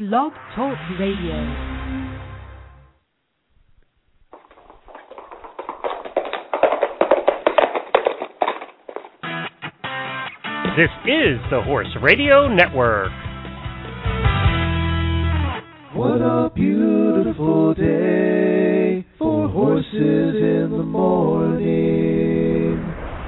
Blog Talk Radio. This is the Horse Radio Network. What a beautiful day for horses in the morning.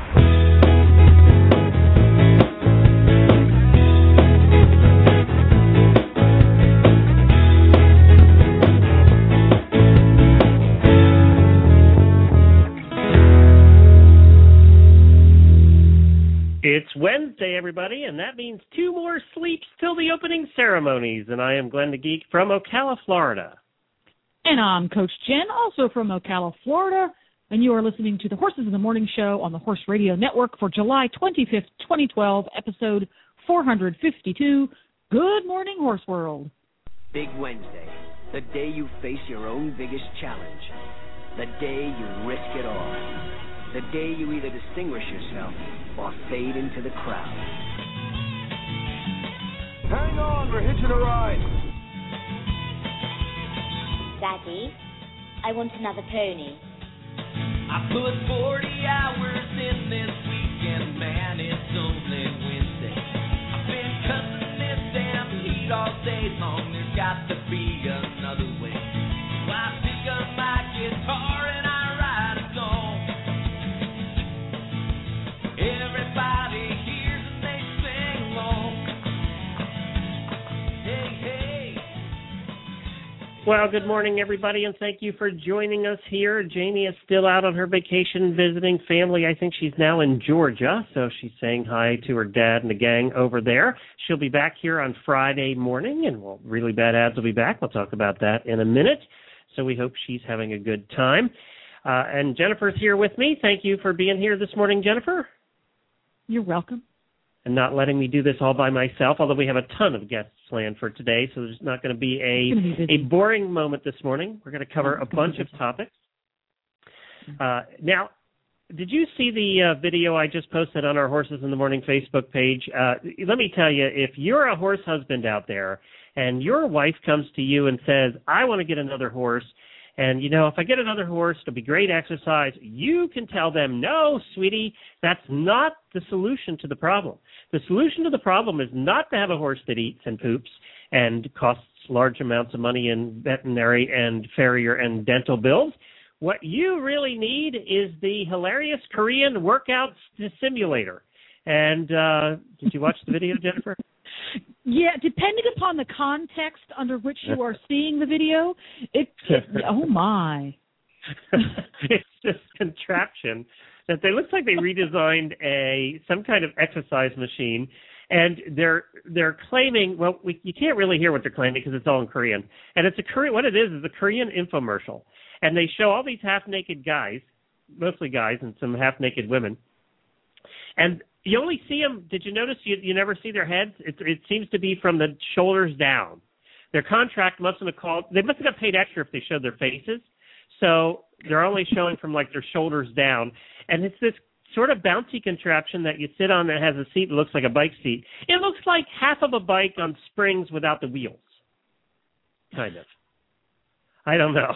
It's Wednesday, everybody, and that means 2 more sleeps till the opening ceremonies. And I am Glenn the Geek from Ocala, Florida. And I'm Coach Jen, also from Ocala, Florida. And you are listening to the Horses in the Morning Show on the Horse Radio Network for July 25th, 2012, episode 452. Good morning, Horse World. Big Wednesday, the day you face your own biggest challenge. The day you risk it all. The day you either distinguish yourself or fade into the crowd. Hang on, we're hitching a ride. Daddy, I want another pony. I put 40 hours in this weekend, man, it's only Wednesday. I've been cussing this damn heat all day long, there's got to be another way. So I pick up my guitar and I write a song. Everybody hears and they sing along. Hey, hey. Well, good morning, everybody, and thank you for joining us here. Jamie is still out on her vacation visiting family. I think she's now in Georgia, so she's saying hi to her dad and the gang over there. She'll be back here on Friday morning, and Really Bad Ads will be back. We'll talk about that in a minute, so we hope she's having a good time. And Jennifer's here with me. Thank you for being here this morning, Jennifer. You're welcome. And not letting me do this all by myself, although we have a ton of guests planned for today, so there's not going to be a boring moment this morning. We're going to cover a bunch of topics. Now, did you see the video I just posted on our Horses in the Morning Facebook page? Let me tell you, if you're a horse husband out there and your wife comes to you and says, I want to get another horse, and, if I get another horse, it'll be great exercise. You can tell them, no, sweetie, that's not the solution to the problem. The solution to the problem is not to have a horse that eats and poops and costs large amounts of money in veterinary and farrier and dental bills. What you really need is the hilarious Korean workout simulator. And did you watch the video, Jennifer? Yeah, depending upon the context under which you are seeing the video, oh my. It's this contraption that looks like they redesigned some kind of exercise machine, and they're claiming, well, you can't really hear what they're claiming because it's all in Korean. And what it is a Korean infomercial. And they show all these half-naked guys, mostly guys and some half-naked women. And you only see them, did you notice you never see their heads? It seems to be from the shoulders down. Their contract they must have got paid extra if they showed their faces. So they're only showing from like their shoulders down. And it's this sort of bouncy contraption that you sit on that has a seat that looks like a bike seat. It looks like half of a bike on springs without the wheels. Kind of. I don't know.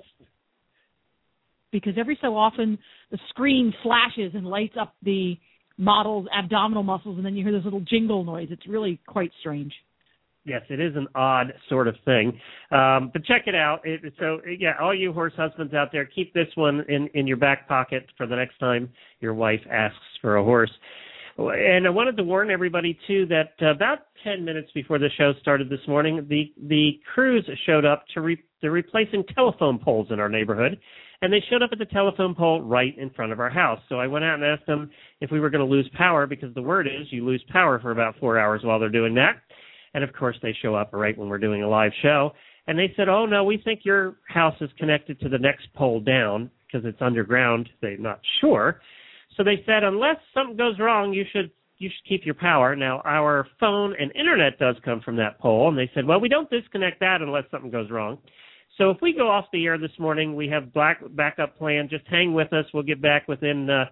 Because every so often the screen flashes and lights up the model's abdominal muscles, and then you hear this little jingle noise. It's really quite strange. Yes, it is an odd sort of thing. But check it out. All you horse husbands out there, keep this one in your back pocket for the next time your wife asks for a horse. And I wanted to warn everybody, too, that about 10 minutes before the show started this morning, the crews showed up they're replacing telephone poles in our neighborhood. And they showed up at the telephone pole right in front of our house. So I went out and asked them if we were going to lose power, because the word is you lose power for about 4 hours while they're doing that. And, of course, they show up right when we're doing a live show. And they said, oh, no, we think your house is connected to the next pole down because it's underground. They're not sure. So they said, unless something goes wrong, you should keep your power. Now, our phone and Internet does come from that pole. And they said, well, we don't disconnect that unless something goes wrong. So if we go off the air this morning, we have backup plan. Just hang with us. We'll get back within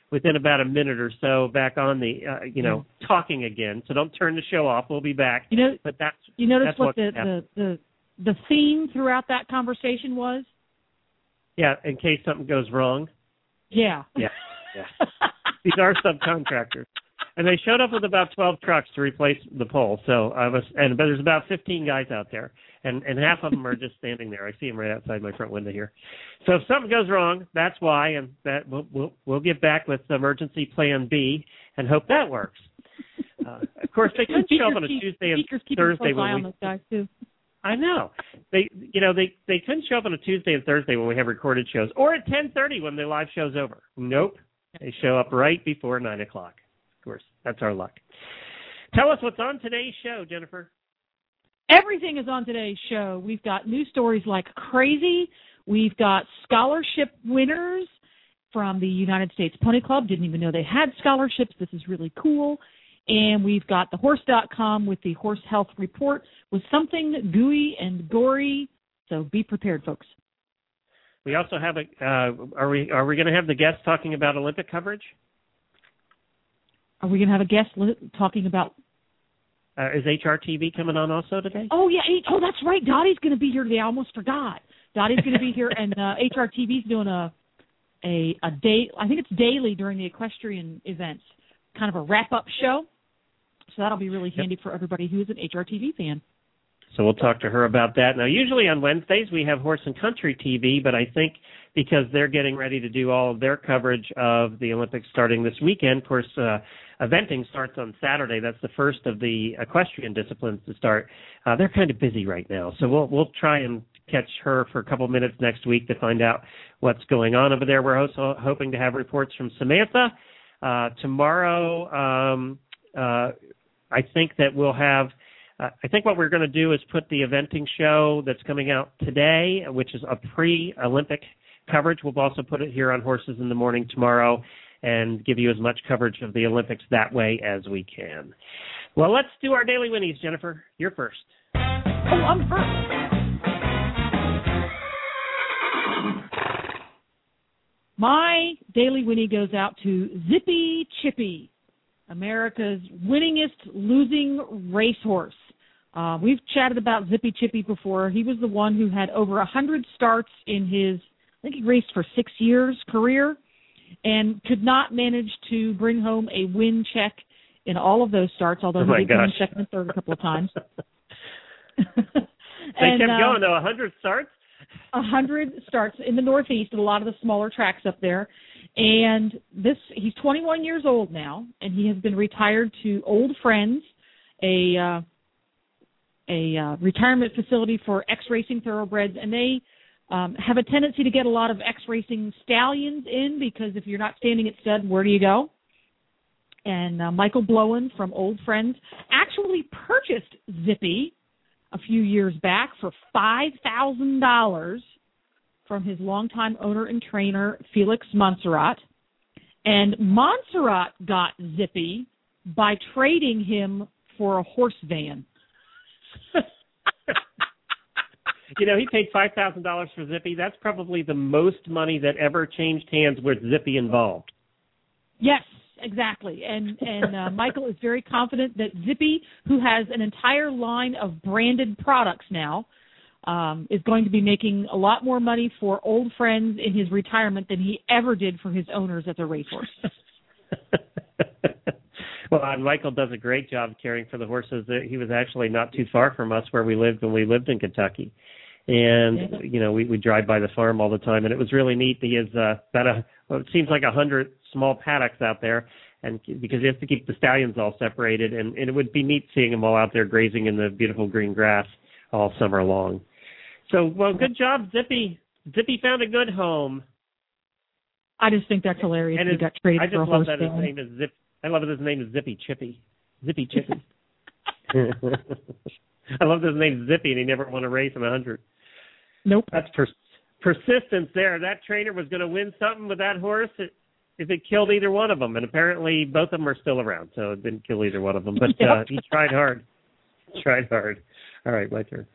within about a minute or so back on the, talking again. So don't turn the show off. We'll be back. But you notice that's what the theme throughout that conversation was? Yeah, in case something goes wrong. Yeah. Yeah. These are subcontractors. And they showed up with about 12 trucks to replace the pole. So but there's about 15 guys out there, and half of them are just standing there. I see them right outside my front window here. So if something goes wrong, that's why, and that we'll get back with emergency plan B and hope that works. Of course, they couldn't show up on a Tuesday and Thursday when those guys too. I know they couldn't show up on a Tuesday and Thursday when we have recorded shows, or at 10:30 when the live show's over. Nope, they show up right before 9 o'clock. Of course, that's our luck. Tell us what's on today's show, Jennifer. Everything is on today's show. We've got news stories like crazy. We've got scholarship winners from the United States Pony Club. Didn't even know they had scholarships. This is really cool. And we've got thehorse.com with the Horse Health Report with something gooey and gory. So be prepared, folks. We also have are we going to have the guest talking about Olympic coverage? Are we going to have a guest talking about? Is HRTV coming on also today? Oh, yeah. Oh, that's right. Dottie's going to be here today. I almost forgot. Dottie's going to be here, and HRTV's doing a day. I think it's daily during the equestrian events, kind of a wrap-up show. So that'll be really handy for everybody who is an HRTV fan. So we'll talk to her about that. Now, usually on Wednesdays we have Horse and Country TV, but I think because they're getting ready to do all of their coverage of the Olympics starting this weekend, of course, eventing starts on Saturday. That's the first of the equestrian disciplines to start. They're kind of busy right now, so we'll try and catch her for a couple minutes next week to find out what's going on over there. We're also hoping to have reports from Samantha. Tomorrow, I think that we'll have I think what we're going to do is put the eventing show that's coming out today, which is a pre-Olympic coverage. We'll also put it here on Horses in the Morning tomorrow and give you as much coverage of the Olympics that way as we can. Well, let's do our Daily Winnies, Jennifer. You're first. Oh, I'm first. My Daily Winnie goes out to Zippy Chippy, America's winningest losing racehorse. We've chatted about Zippy Chippy before. He was the one who had over 100 starts in his, I think he raced for 6 years, career, and could not manage to bring home a win check in all of those starts, although he did win second and third a couple of times. They kept going, though, 100 starts? 100 starts in the Northeast at a lot of the smaller tracks up there. And he's 21 years old now, and he has been retired to Old Friends, a retirement facility for X-Racing thoroughbreds, and they have a tendency to get a lot of X-Racing stallions in because if you're not standing at stud, where do you go? And Michael Blowen from Old Friends actually purchased Zippy a few years back for $5,000 from his longtime owner and trainer, Felix Montserrat. And Montserrat got Zippy by trading him for a horse van. You know, he paid $5,000 for Zippy. That's probably the most money that ever changed hands with Zippy involved. Yes, exactly. And Michael is very confident that Zippy, who has an entire line of branded products now, is going to be making a lot more money for Old Friends in his retirement than he ever did for his owners as a racehorse. Well, Michael does a great job caring for the horses. He was actually not too far from us where we lived when we lived in Kentucky. And, you know, we drive by the farm all the time, and it was really neat. He has it seems like 100 small paddocks out there, and because he has to keep the stallions all separated, and it would be neat seeing them all out there grazing in the beautiful green grass all summer long. So, well, good job, Zippy. Zippy found a good home. I just think that's hilarious. And he got traded for a horse van. I love that his name is Zippy Chippy. Zippy Chippy. I love that his name is Zippy, and he never won a race in 100. Nope. That's persistence there. That trainer was going to win something with that horse if it killed either one of them, and apparently both of them are still around, so it didn't kill either one of them. But he tried hard. All right, my turn.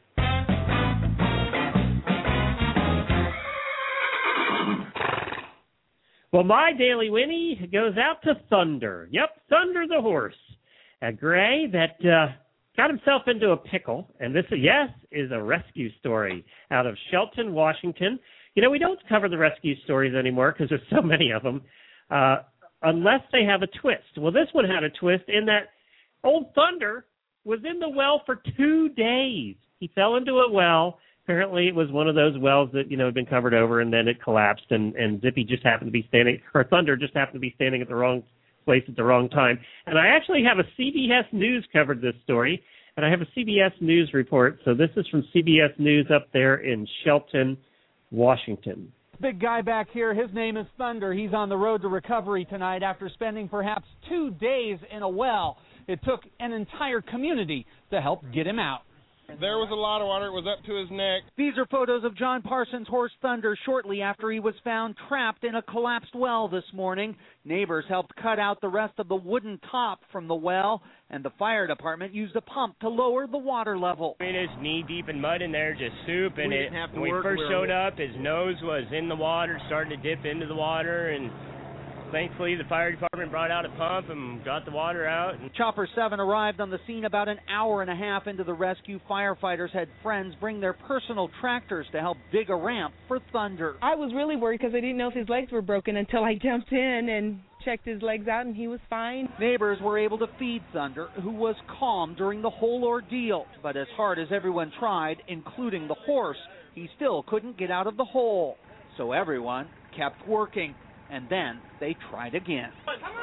Well, my Daily Winnie goes out to Thunder. Yep, Thunder the horse. A gray that got himself into a pickle, and this, yes, is a rescue story out of Shelton, Washington. You know, we don't cover the rescue stories anymore because there's so many of them, unless they have a twist. Well, this one had a twist in that old Thunder was in the well for 2 days. He fell into a well. Apparently it was one of those wells that, you know, had been covered over, and then it collapsed, and Zippy just happened to be standing, or Thunder just happened to be standing at the wrong place at the wrong time. And I actually have a CBS News covered this story, and I have a CBS News report. So this is from CBS News up there in Shelton, Washington. Big guy back here, his name is Thunder. He's on the road to recovery tonight after spending perhaps 2 days in a well. It took an entire community to help get him out. There was a lot of water. It was up to his neck. These are photos of John Parsons' horse Thunder shortly after he was found trapped in a collapsed well this morning. Neighbors helped cut out the rest of the wooden top from the well, and the fire department used a pump to lower the water level. I mean, it's knee-deep in mud in there, just soup, and when we first showed up, his nose was in the water, starting to dip into the water, and thankfully, the fire department brought out a pump and got the water out. Chopper 7 arrived on the scene about an hour and a half into the rescue. Firefighters had friends bring their personal tractors to help dig a ramp for Thunder. I was really worried because I didn't know if his legs were broken until I jumped in and checked his legs out, and he was fine. Neighbors were able to feed Thunder, who was calm during the whole ordeal. But as hard as everyone tried, including the horse, he still couldn't get out of the hole. So everyone kept working. And then they tried again.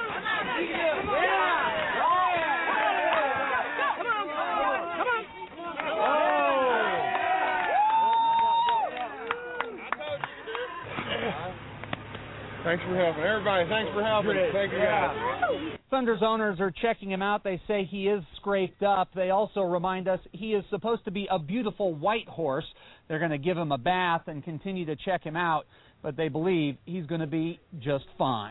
Thanks for helping. Everybody, thanks for helping. Thank you, guys. Thunder's owners are checking him out. They say he is scraped up. They also remind us he is supposed to be a beautiful white horse. They're going to give him a bath and continue to check him out, but they believe he's going to be just fine.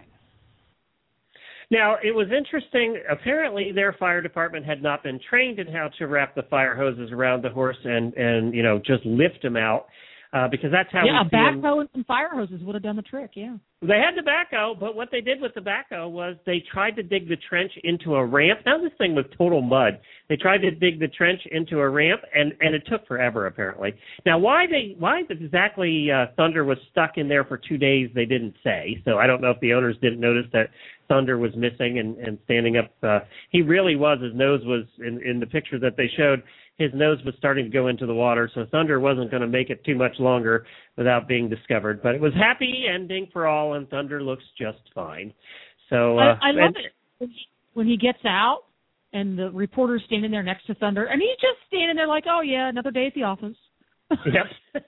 Now, it was interesting. Apparently, their fire department had not been trained in how to wrap the fire hoses around the horse and you know, just lift him out. Because that's how a backhoe and some fire hoses would have done the trick, yeah. They had the backhoe, but what they did with the backhoe was they tried to dig the trench into a ramp. Now this thing was total mud. They tried to dig the trench into a ramp, and it took forever, apparently. Now, why exactly Thunder was stuck in there for 2 days, they didn't say. So I don't know if the owners didn't notice that Thunder was missing and standing up. He really was. His nose was, in the picture that they showed, his nose was starting to go into the water, so Thunder wasn't going to make it too much longer without being discovered. But it was happy ending for all, and Thunder looks just fine. So I love it when he gets out and the reporter's standing there next to Thunder, and he's just standing there like, oh, yeah, another day at the office. Yep.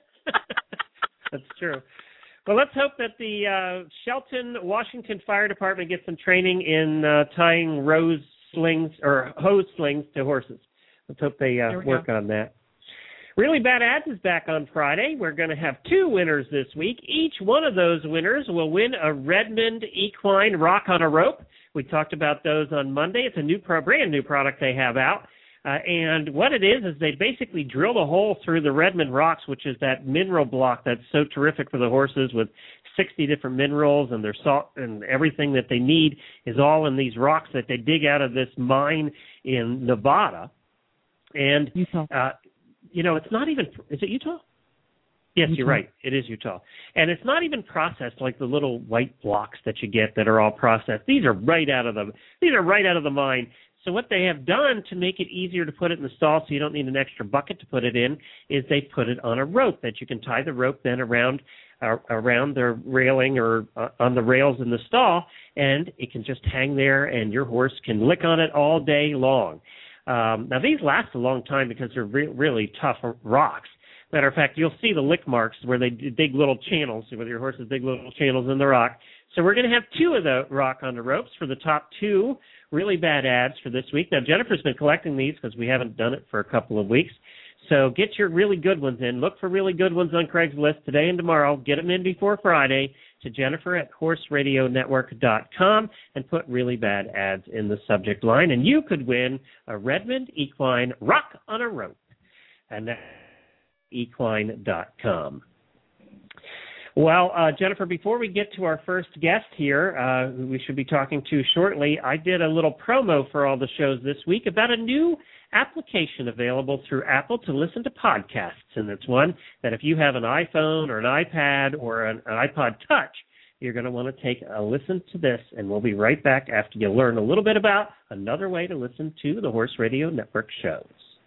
That's true. Well, let's hope that the Shelton, Washington Fire Department gets some training in tying hose slings to horses. Let's hope they work on that. Really Bad Ads is back on Friday. We're going to have 2 winners this week. Each one of those winners will win a Redmond Equine Rock on a Rope. We talked about those on Monday. It's a brand new product they have out. And what it is they basically drill a hole through the Redmond rocks, which is that mineral block that's so terrific for the horses with 60 different minerals, and their salt and everything that they need is all in these rocks that they dig out of this mine in Nevada. And, you know, it's not even, is it Utah? Yes, you're right. It is Utah. And it's not even processed like the little white blocks that you get that are all processed. These are right out of the mine. So what they have done to make it easier to put it in the stall so you don't need an extra bucket to put it in is they put it on a rope that you can tie the rope then around the railing or on the rails in the stall, and it can just hang there and your horse can lick on it all day long. Now, these last a long time because they're really tough rocks. Matter of fact, you'll see the lick marks where they dig little channels, where your horses dig little channels in the rock. So we're going to have 2 of the Rock on the Ropes for the top 2 Really Bad Ads for this week. Now, Jennifer's been collecting these because we haven't done it for a couple of weeks. So get your really good ones in. Look for really good ones on Craigslist today and tomorrow. Get them in before Friday to Jennifer at horseradionetwork.com and put Really Bad Ads in the subject line. And you could win a Redmond Equine Rock on a Rope. And that's equine.com. Well, Jennifer, before we get to our first guest here, who we should be talking to shortly, I did a little promo for all the shows this week about a new application available through Apple to listen to podcasts. And it's one that if you have an iPhone or an iPad or an iPod Touch, you're going to want to take a listen to this. And we'll be right back after you learn a little bit about another way to listen to the Horse Radio Network shows.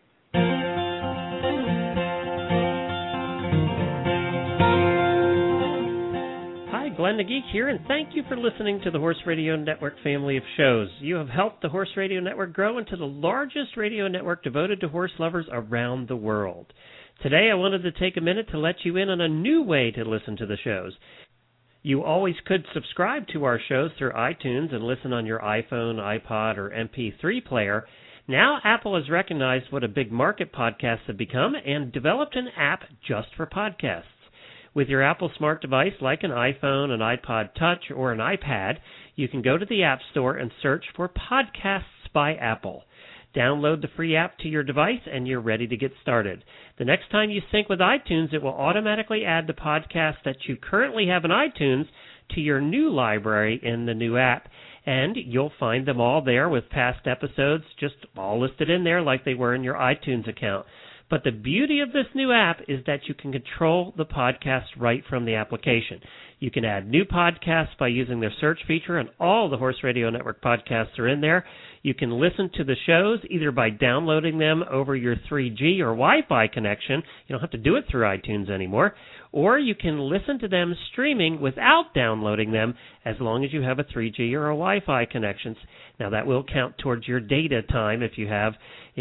Glenn the Geek here, and thank you for listening to the Horse Radio Network family of shows. You have helped the Horse Radio Network grow into the largest radio network devoted to horse lovers around the world. Today, I wanted to take a minute to let you in on a new way to listen to the shows. You always could subscribe to our shows through iTunes and listen on your iPhone, iPod, or MP3 player. Now, Apple has recognized what a big market podcasts have become and developed an app just for podcasts. With your Apple smart device like an iPhone, an iPod Touch, or an iPad, you can go to the App Store and search for Podcasts by Apple. Download the free app to your device and you're ready to get started. The next time you sync with iTunes, it will automatically add the podcasts that you currently have in iTunes to your new library in the new app. And you'll find them all there with past episodes just all listed in there like they were in your iTunes account. But the beauty of this new app is that you can control the podcast right from the application. You can add new podcasts by using their search feature, and all the Horse Radio Network podcasts are in there. You can listen to the shows either by downloading them over your 3G or Wi-Fi connection. You don't have to do it through iTunes anymore. Or you can listen to them streaming without downloading them as long as you have a 3G or a Wi-Fi connection. Now, that will count towards your data time if you have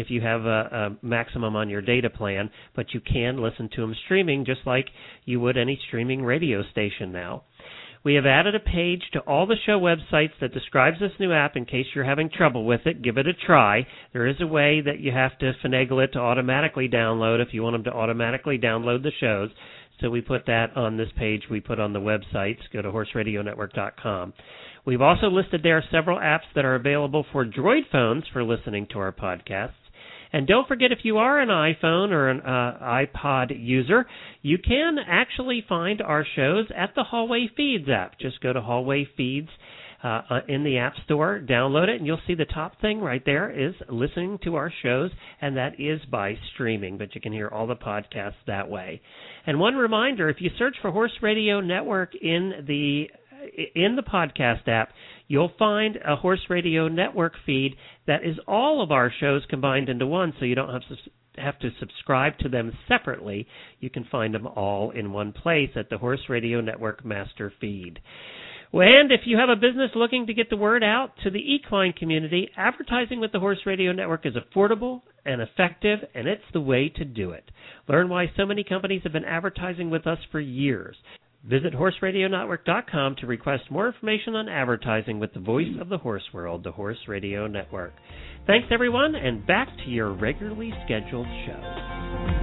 a maximum on your data plan, but you can listen to them streaming just like you would any streaming radio station now. We have added a page to all the show websites that describes this new app in case you're having trouble with it. Give it a try. There is a way that you have to finagle it to automatically download if you want them to automatically download the shows. So we put that on this page we put on the websites. Go to horseradionetwork.com. We've also listed there several apps that are available for Droid phones for listening to our podcasts. And don't forget, if you are an iPhone or an iPod user, you can actually find our shows at the Hallway Feeds app. Just go to Hallway Feeds in the App Store, download it, and you'll see the top thing right there is listening to our shows, and that is by streaming, but you can hear all the podcasts that way. And one reminder, if you search for Horse Radio Network in the podcast app, you'll find a Horse Radio Network feed that is all of our shows combined into one, so you don't have to subscribe to them separately. You can find them all in one place at the Horse Radio Network master feed. And if you have a business looking to get the word out to the equine community, advertising with the Horse Radio Network is affordable and effective, and it's the way to do it. Learn why so many companies have been advertising with us for years. Visit horseradionetwork.com to request more information on advertising with the voice of the horse world, the Horse Radio Network. Thanks, everyone, and back to your regularly scheduled show.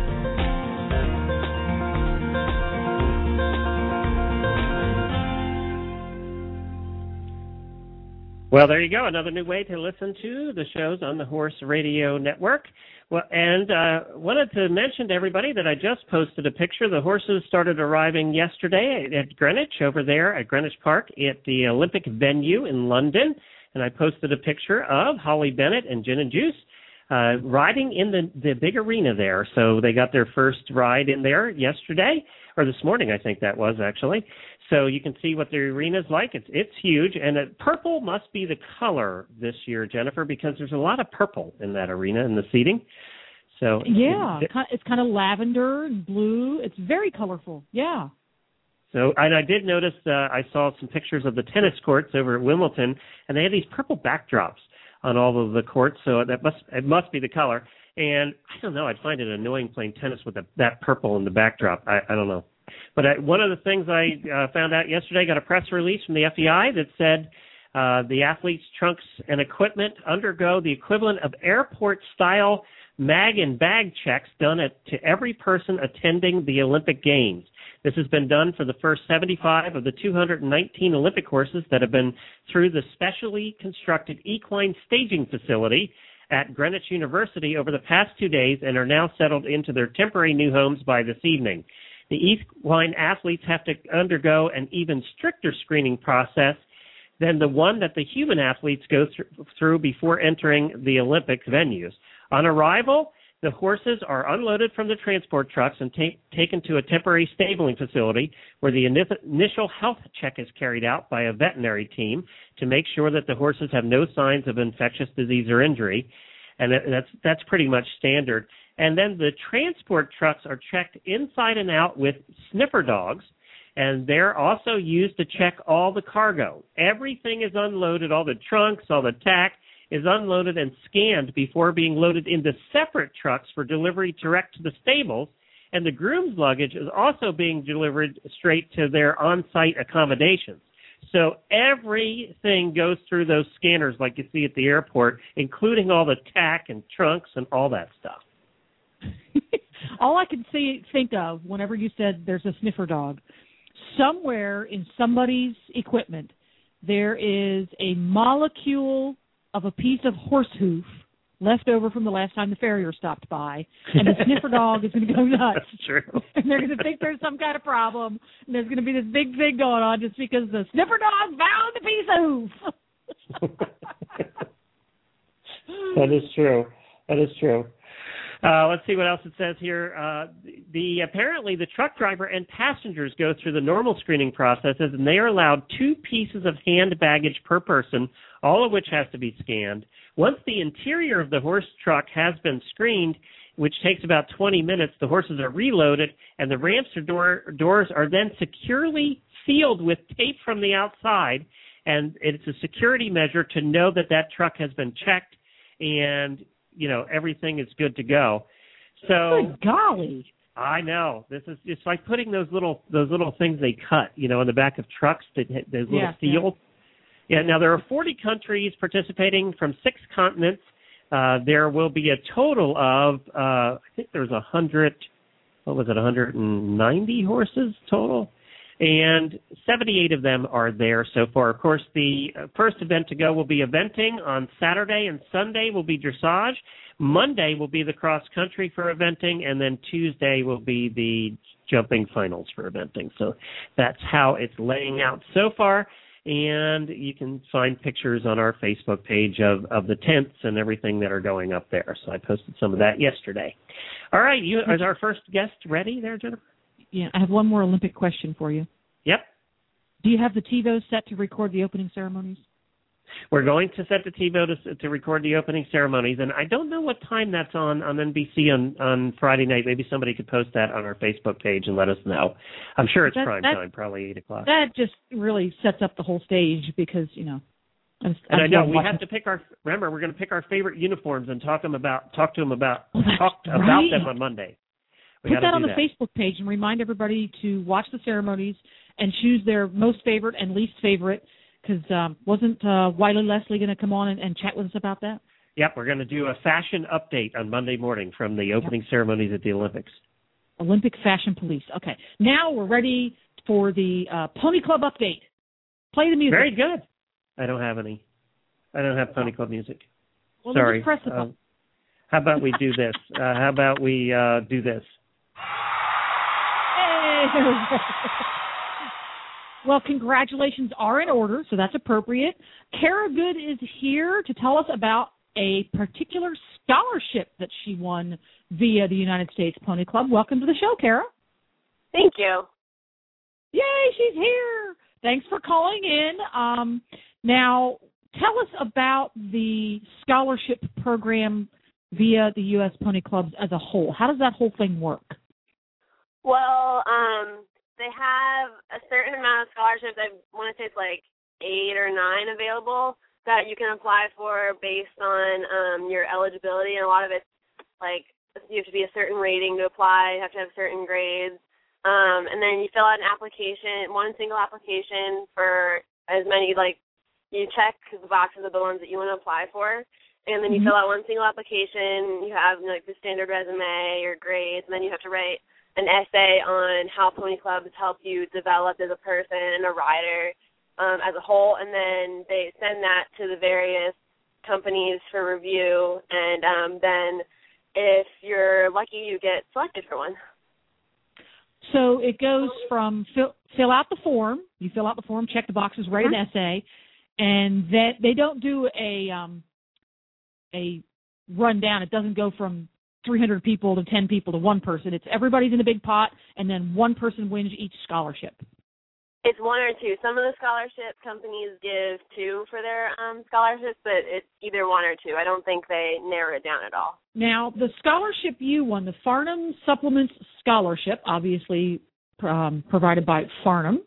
Well, there you go, another new way to listen to the shows on the Horse Radio Network. Well, and wanted to mention to everybody that I just posted a picture. The horses started arriving yesterday at Greenwich, over there at Greenwich Park at the Olympic venue in London. And I posted a picture of Holly Bennett and Gin and Juice riding in the big arena there. So they got their first ride in there yesterday, or this morning, I think that was actually. So you can see what the arena's like. It's huge, and purple must be the color this year, Jennifer, because there's a lot of purple in that arena in the seating. So yeah, it's kind of lavender and blue. It's very colorful. Yeah. So, and I did notice I saw some pictures of the tennis courts over at Wimbledon, and they had these purple backdrops on all of the courts. So it must be the color. And I don't know. I'd find it annoying playing tennis with that purple in the backdrop. I don't know. But one of the things I found out yesterday, got a press release from the FEI that said the athletes' trunks and equipment undergo the equivalent of airport-style mag and bag checks done to every person attending the Olympic Games. This has been done for the first 75 of the 219 Olympic horses that have been through the specially constructed equine staging facility at Greenwich University over the past 2 days and are now settled into their temporary new homes by this evening. The equine athletes have to undergo an even stricter screening process than the one that the human athletes go through before entering the Olympic venues. On arrival, the horses are unloaded from the transport trucks and taken to a temporary stabling facility where the initial health check is carried out by a veterinary team to make sure that the horses have no signs of infectious disease or injury. And that's pretty much standard. And then the transport trucks are checked inside and out with sniffer dogs, and they're also used to check all the cargo. Everything is unloaded, all the trunks, all the tack is unloaded and scanned before being loaded into separate trucks for delivery direct to the stables, and the groom's luggage is also being delivered straight to their on-site accommodations. So everything goes through those scanners like you see at the airport, including all the tack and trunks and all that stuff. All I can think of whenever you said there's a sniffer dog, somewhere in somebody's equipment there is a molecule of a piece of horse hoof left over from the last time the farrier stopped by, and the sniffer dog is going to go nuts. That's true. And they're going to think there's some kind of problem, and there's going to be this big thing going on just because the sniffer dog found the piece of hoof. That is true. That is true. Let's see what else it says here. Apparently the truck driver and passengers go through the normal screening processes, and they are allowed 2 pieces of hand baggage per person, all of which has to be scanned. Once the interior of the horse truck has been screened, which takes about 20 minutes, the horses are reloaded, and the ramps or doors are then securely sealed with tape from the outside, and it's a security measure to know that that truck has been checked and everything is good to go. So, good golly. I know. It's like putting those little things they cut, in the back of trucks, those little seals. Yeah, now there are 40 countries participating from 6 continents. There will be a total of, I think there's 190 horses total? And 78 of them are there so far. Of course, the first event to go will be eventing on Saturday, and Sunday will be dressage. Monday will be the cross-country for eventing, and then Tuesday will be the jumping finals for eventing. So that's how it's laying out so far, and you can find pictures on our Facebook page of the tents and everything that are going up there. So I posted some of that yesterday. All right, is our first guest ready there, Jennifer? Yeah, I have one more Olympic question for you. Yep. Do you have the TiVo set to record the opening ceremonies? We're going to set the TiVo to record the opening ceremonies, and I don't know what time that's on NBC on Friday night. Maybe somebody could post that on our Facebook page and let us know. I'm sure it's prime time, probably 8 o'clock. That just really sets up the whole stage because, And I know we have to pick remember, we're going to pick our favorite uniforms and talk to them about them on Monday. Put that on the Facebook page and remind everybody to watch the ceremonies and choose their most favorite and least favorite, because wasn't Wiley Leslie going to come on and chat with us about that? Yep, we're going to do a fashion update on Monday morning from the opening ceremonies at the Olympics. Olympic Fashion Police. Okay, now we're ready for the Pony Club update. Play the music. Very good. I don't have any. I don't have Pony Club music. Well, sorry. Press the button. How about we do this? How about we do this? Well, congratulations are in order, so that's appropriate. Kara Good is here to tell us about a particular scholarship that she won via the United States Pony Club. Welcome to the show, Kara. Thank you. Yay, she's here. Thanks for calling in. Now, tell us about the scholarship program via the U.S. Pony Clubs as a whole. How does that whole thing work? Well, they have a certain amount of scholarships. I want to say it's like 8 or 9 available that you can apply for based on your eligibility. And a lot of it's like you have to be a certain rating to apply. You have to have certain grades. And then you fill out an application, one single application for as many, you check the boxes of the ones that you want to apply for. And then you fill out one single application. You have the standard resume, your grades, and then you have to write an essay on how Pony Clubs help you develop as a person and a rider as a whole, and then they send that to the various companies for review, and then if you're lucky, you get selected for one. So it goes from fill out the form. You fill out the form, check the boxes, write an essay, and that they don't do a rundown. It doesn't go from 300 people to 10 people to one person. It's everybody's in a big pot, and then one person wins each scholarship. It's one or two. Some of the scholarship companies give two for their scholarships, but it's either one or two. I don't think they narrow it down at all. Now, the scholarship you won, the Farnham Supplements Scholarship, obviously provided by Farnham.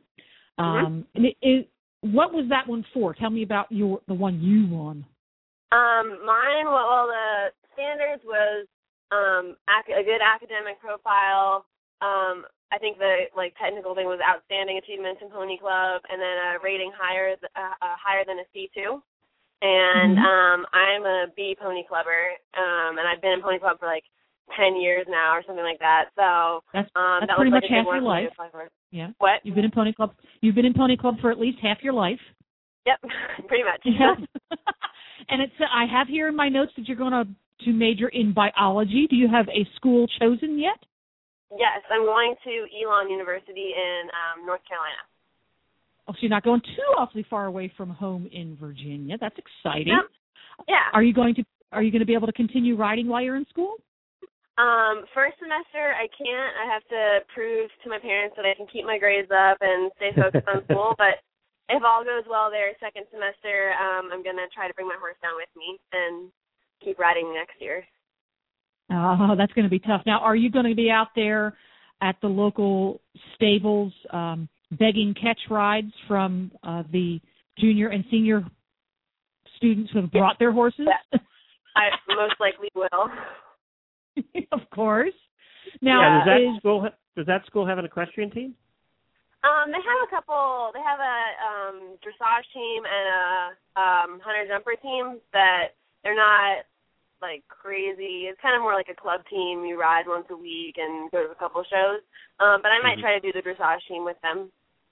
What was that one for? Tell me about the one you won. Mine, well, the standards was a good academic profile. I think the technical thing was outstanding achievements in Pony Club, and then a rating higher than a C2. And I'm a B Pony Clubber, and I've been in Pony Club for 10 years now or something like that. So that's that pretty was much half your life. Yeah. What? You've been in Pony Club. You've been in Pony Club for at least half your life. Yep, pretty much. Yeah. And I have here in my notes that you're going to major in biology. Do you have a school chosen yet? Yes, I'm going to Elon University in North Carolina. Oh, so you're not going too awfully far away from home in Virginia. That's exciting. Yep. Yeah. Are you going to be able to continue riding while you're in school? First semester I can't. I have to prove to my parents that I can keep my grades up and stay focused on school. But if all goes well there, second semester, I'm going to try to bring my horse down with me and keep riding next year. Oh, that's going to be tough. Now, are you going to be out there at the local stables begging catch rides from the junior and senior students who have brought their horses? I most likely will. Of course. Now, does that school have an equestrian team? They have a couple. They have a dressage team and a hunter jumper team that they're not crazy. It's kind of more like a club team. You ride once a week and go to a couple shows. But I might try to do the dressage team with them.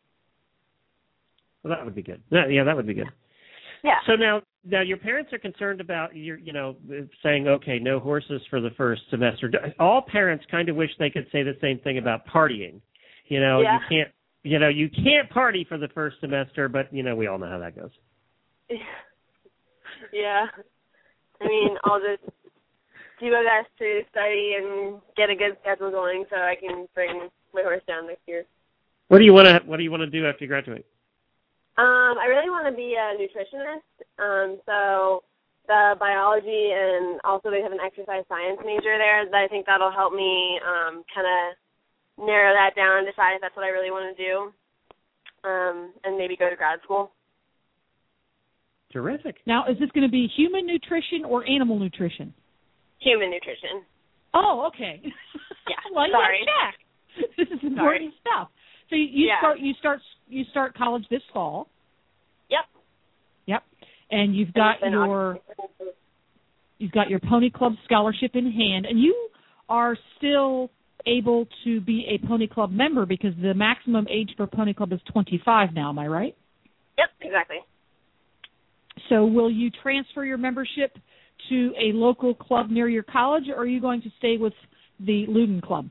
Well, that would be good. Yeah, that would be good. Yeah. So now your parents are concerned about saying, okay, no horses for the first semester. All parents kind of wish they could say the same thing about partying. You can't party for the first semester, but we all know how that goes. Yeah. I mean, I'll just do my best to study and get a good schedule going so I can bring my horse down next year. What do you want to do after you graduate? I really want to be a nutritionist. So the biology and also they have an exercise science major there. I think that'll help me kind of narrow that down and decide if that's what I really want to do, and maybe go to grad school. Terrific. Now, is this going to be human nutrition or animal nutrition? Human nutrition. Oh, okay. Yeah. Well, sorry. Check. This is important stuff. So you start college this fall. Yep. And you've got your Pony Club scholarship in hand, and you are still able to be a Pony Club member because the maximum age for Pony Club is 25 now. Am I right? Yep, exactly. So will you transfer your membership to a local club near your college, or are you going to stay with the Loudon Club?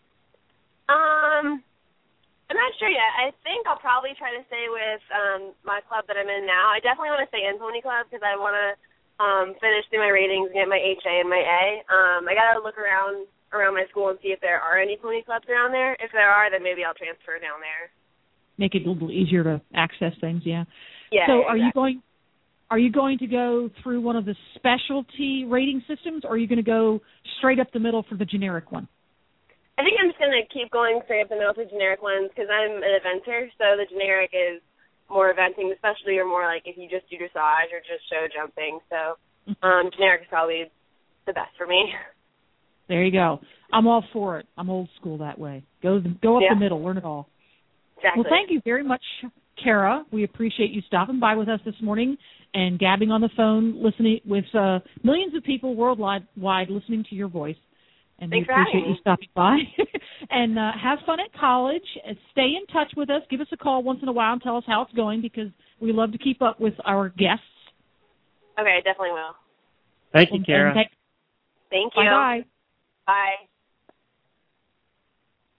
I'm not sure yet. I think I'll probably try to stay with my club that I'm in now. I definitely want to stay in Pony Club because I want to finish through my ratings and get my HA and my A. I got to look around my school and see if there are any Pony Clubs around there. If there are, then maybe I'll transfer down there. Make it a little easier to access things, yeah. Yeah. So are you going to go through one of the specialty rating systems, or are you going to go straight up the middle for the generic one? I think I'm just going to keep going straight up the middle for generic ones because I'm an eventer, so the generic is more eventing, especially or more like if you just do dressage or just show jumping. So generic is probably the best for me. There you go. I'm all for it. I'm old school that way. Go up the middle, learn it all. Exactly. Well, thank you very much, Kara. We appreciate you stopping by with us this morning and gabbing on the phone, listening with millions of people worldwide listening to your voice. And Thanks we appreciate you stopping by. And have fun at college. Stay in touch with us. Give us a call once in a while and tell us how it's going because we love to keep up with our guests. Okay, definitely will. Thank you, Kara. Thank you. Bye-bye. Bye.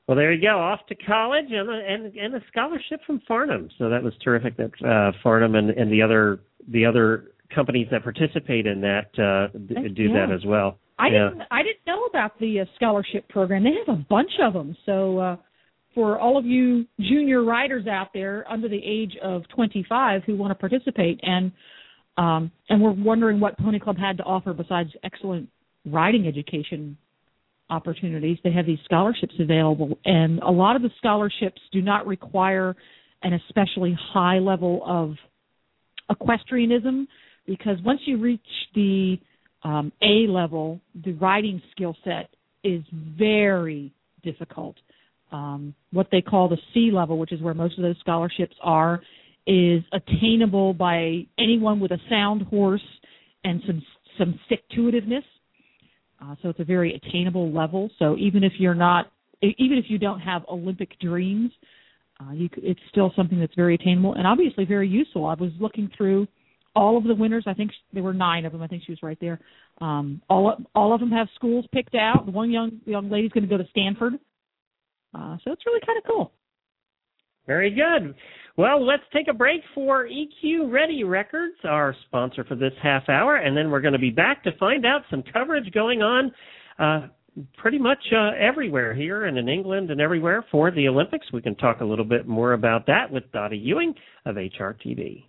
Well, there you go, off to college and a scholarship from Farnham. So that was terrific that Farnham and the other companies that participate in that do that as well. I didn't know about the scholarship program. They have a bunch of them. So for all of you junior riders out there under the age of 25 who want to participate and we're wondering what Pony Club had to offer besides excellent riding education opportunities, they have these scholarships available, and a lot of the scholarships do not require an especially high level of equestrianism, because once you reach the A level, the riding skill set is very difficult. What they call the C level, which is where most of those scholarships are, is attainable by anyone with a sound horse and some stick-to-itiveness. So it's a very attainable level. So even if you don't have Olympic dreams, it's still something that's very attainable and obviously very useful. I was looking through all of the winners. I think there were 9 of them. I think she was right there. All of them have schools picked out. The one young lady's going to go to Stanford. So it's really kind of cool. Very good. Well, let's take a break for EQ Ready Records, our sponsor for this half hour, and then we're going to be back to find out some coverage going on pretty much everywhere here and in England and everywhere for the Olympics. We can talk a little bit more about that with Dottie Ewing of HRTV.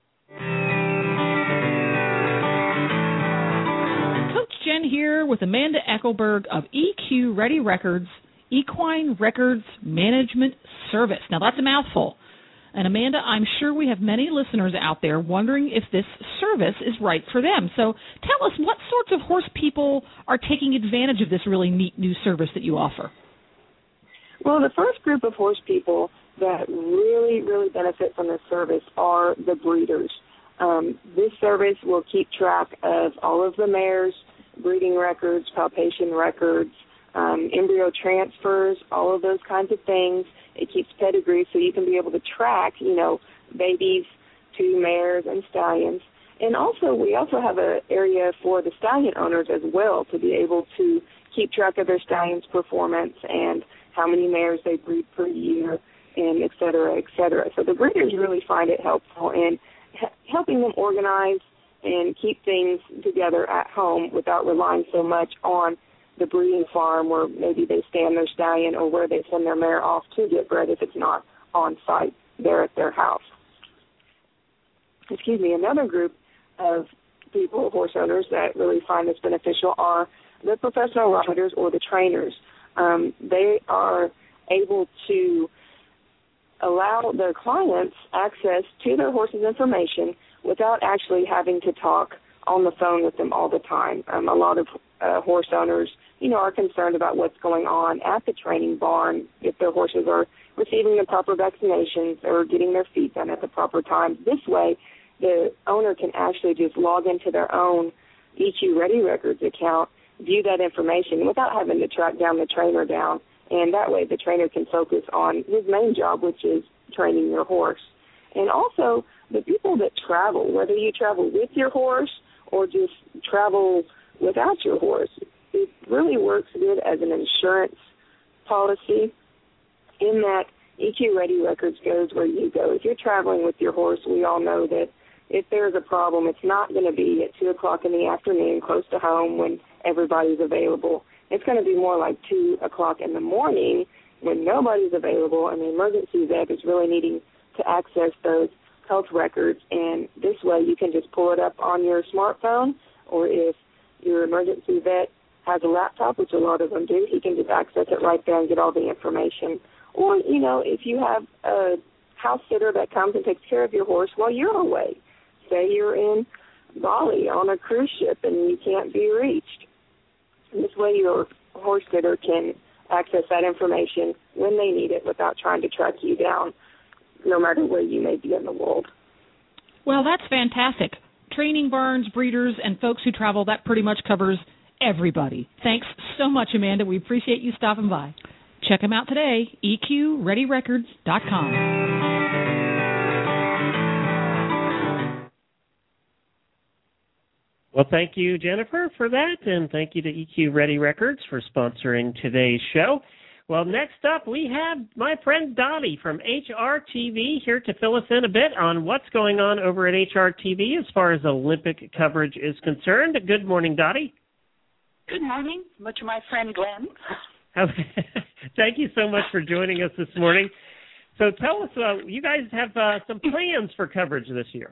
Coach Jen here with Amanda Eckelberg of EQ Ready Records, Equine Records Management Service. Now, that's a mouthful. And, Amanda, I'm sure we have many listeners out there wondering if this service is right for them. So tell us, what sorts of horse people are taking advantage of this really neat new service that you offer? Well, the first group of horse people that really, really benefit from this service are the breeders. This service will keep track of all of the mares' breeding records, palpation records, embryo transfers, all of those kinds of things. It keeps pedigree so you can be able to track, babies to mares and stallions. And also, we also have an area for the stallion owners as well to be able to keep track of their stallion's performance and how many mares they breed per year, and et cetera, et cetera. So the breeders really find it helpful in helping them organize and keep things together at home without relying so much on the breeding farm where maybe they stand their stallion or where they send their mare off to get bred if it's not on site there at their house. Another group of people, horse owners, that really find this beneficial are the professional riders or the trainers. They are able to allow their clients access to their horse's information without actually having to talk on the phone with them all the time. A lot of horse owners, are concerned about what's going on at the training barn, if their horses are receiving the proper vaccinations or getting their feet done at the proper time. This way, the owner can actually just log into their own EQ Ready Records account, view that information without having to track down the trainer down, and that way the trainer can focus on his main job, which is training your horse. And also, the people that travel, whether you travel with your horse or just travel without your horse, it really works good as an insurance policy in that EQ Ready Records goes where you go. If you're traveling with your horse, we all know that if there's a problem, it's not going to be at 2 o'clock in the afternoon close to home when everybody's available. It's going to be more like 2 o'clock in the morning when nobody's available and the emergency vet is really needing to access those health records. And this way you can just pull it up on your smartphone, or if your emergency vet has a laptop, which a lot of them do, he can just access it right there and get all the information. Or, if you have a house sitter that comes and takes care of your horse while you're away. Say you're in Bali on a cruise ship and you can't be reached. And this way your horse sitter can access that information when they need it without trying to track you down, no matter where you may be in the world. Well, that's fantastic. Training barns, breeders, and folks who travel, that pretty much covers everybody. Thanks so much, Amanda. We appreciate you stopping by. Check them out today, EQReadyRecords.com. Well, thank you, Jennifer, for that, and thank you to EQ Ready Records for sponsoring today's show. Well, next up, we have my friend Dottie from HRTV here to fill us in a bit on what's going on over at HRTV as far as Olympic coverage is concerned. Good morning, Dottie. Good morning. Much my friend Glenn. Thank you so much for joining us this morning. So tell us, you guys have some plans for coverage this year.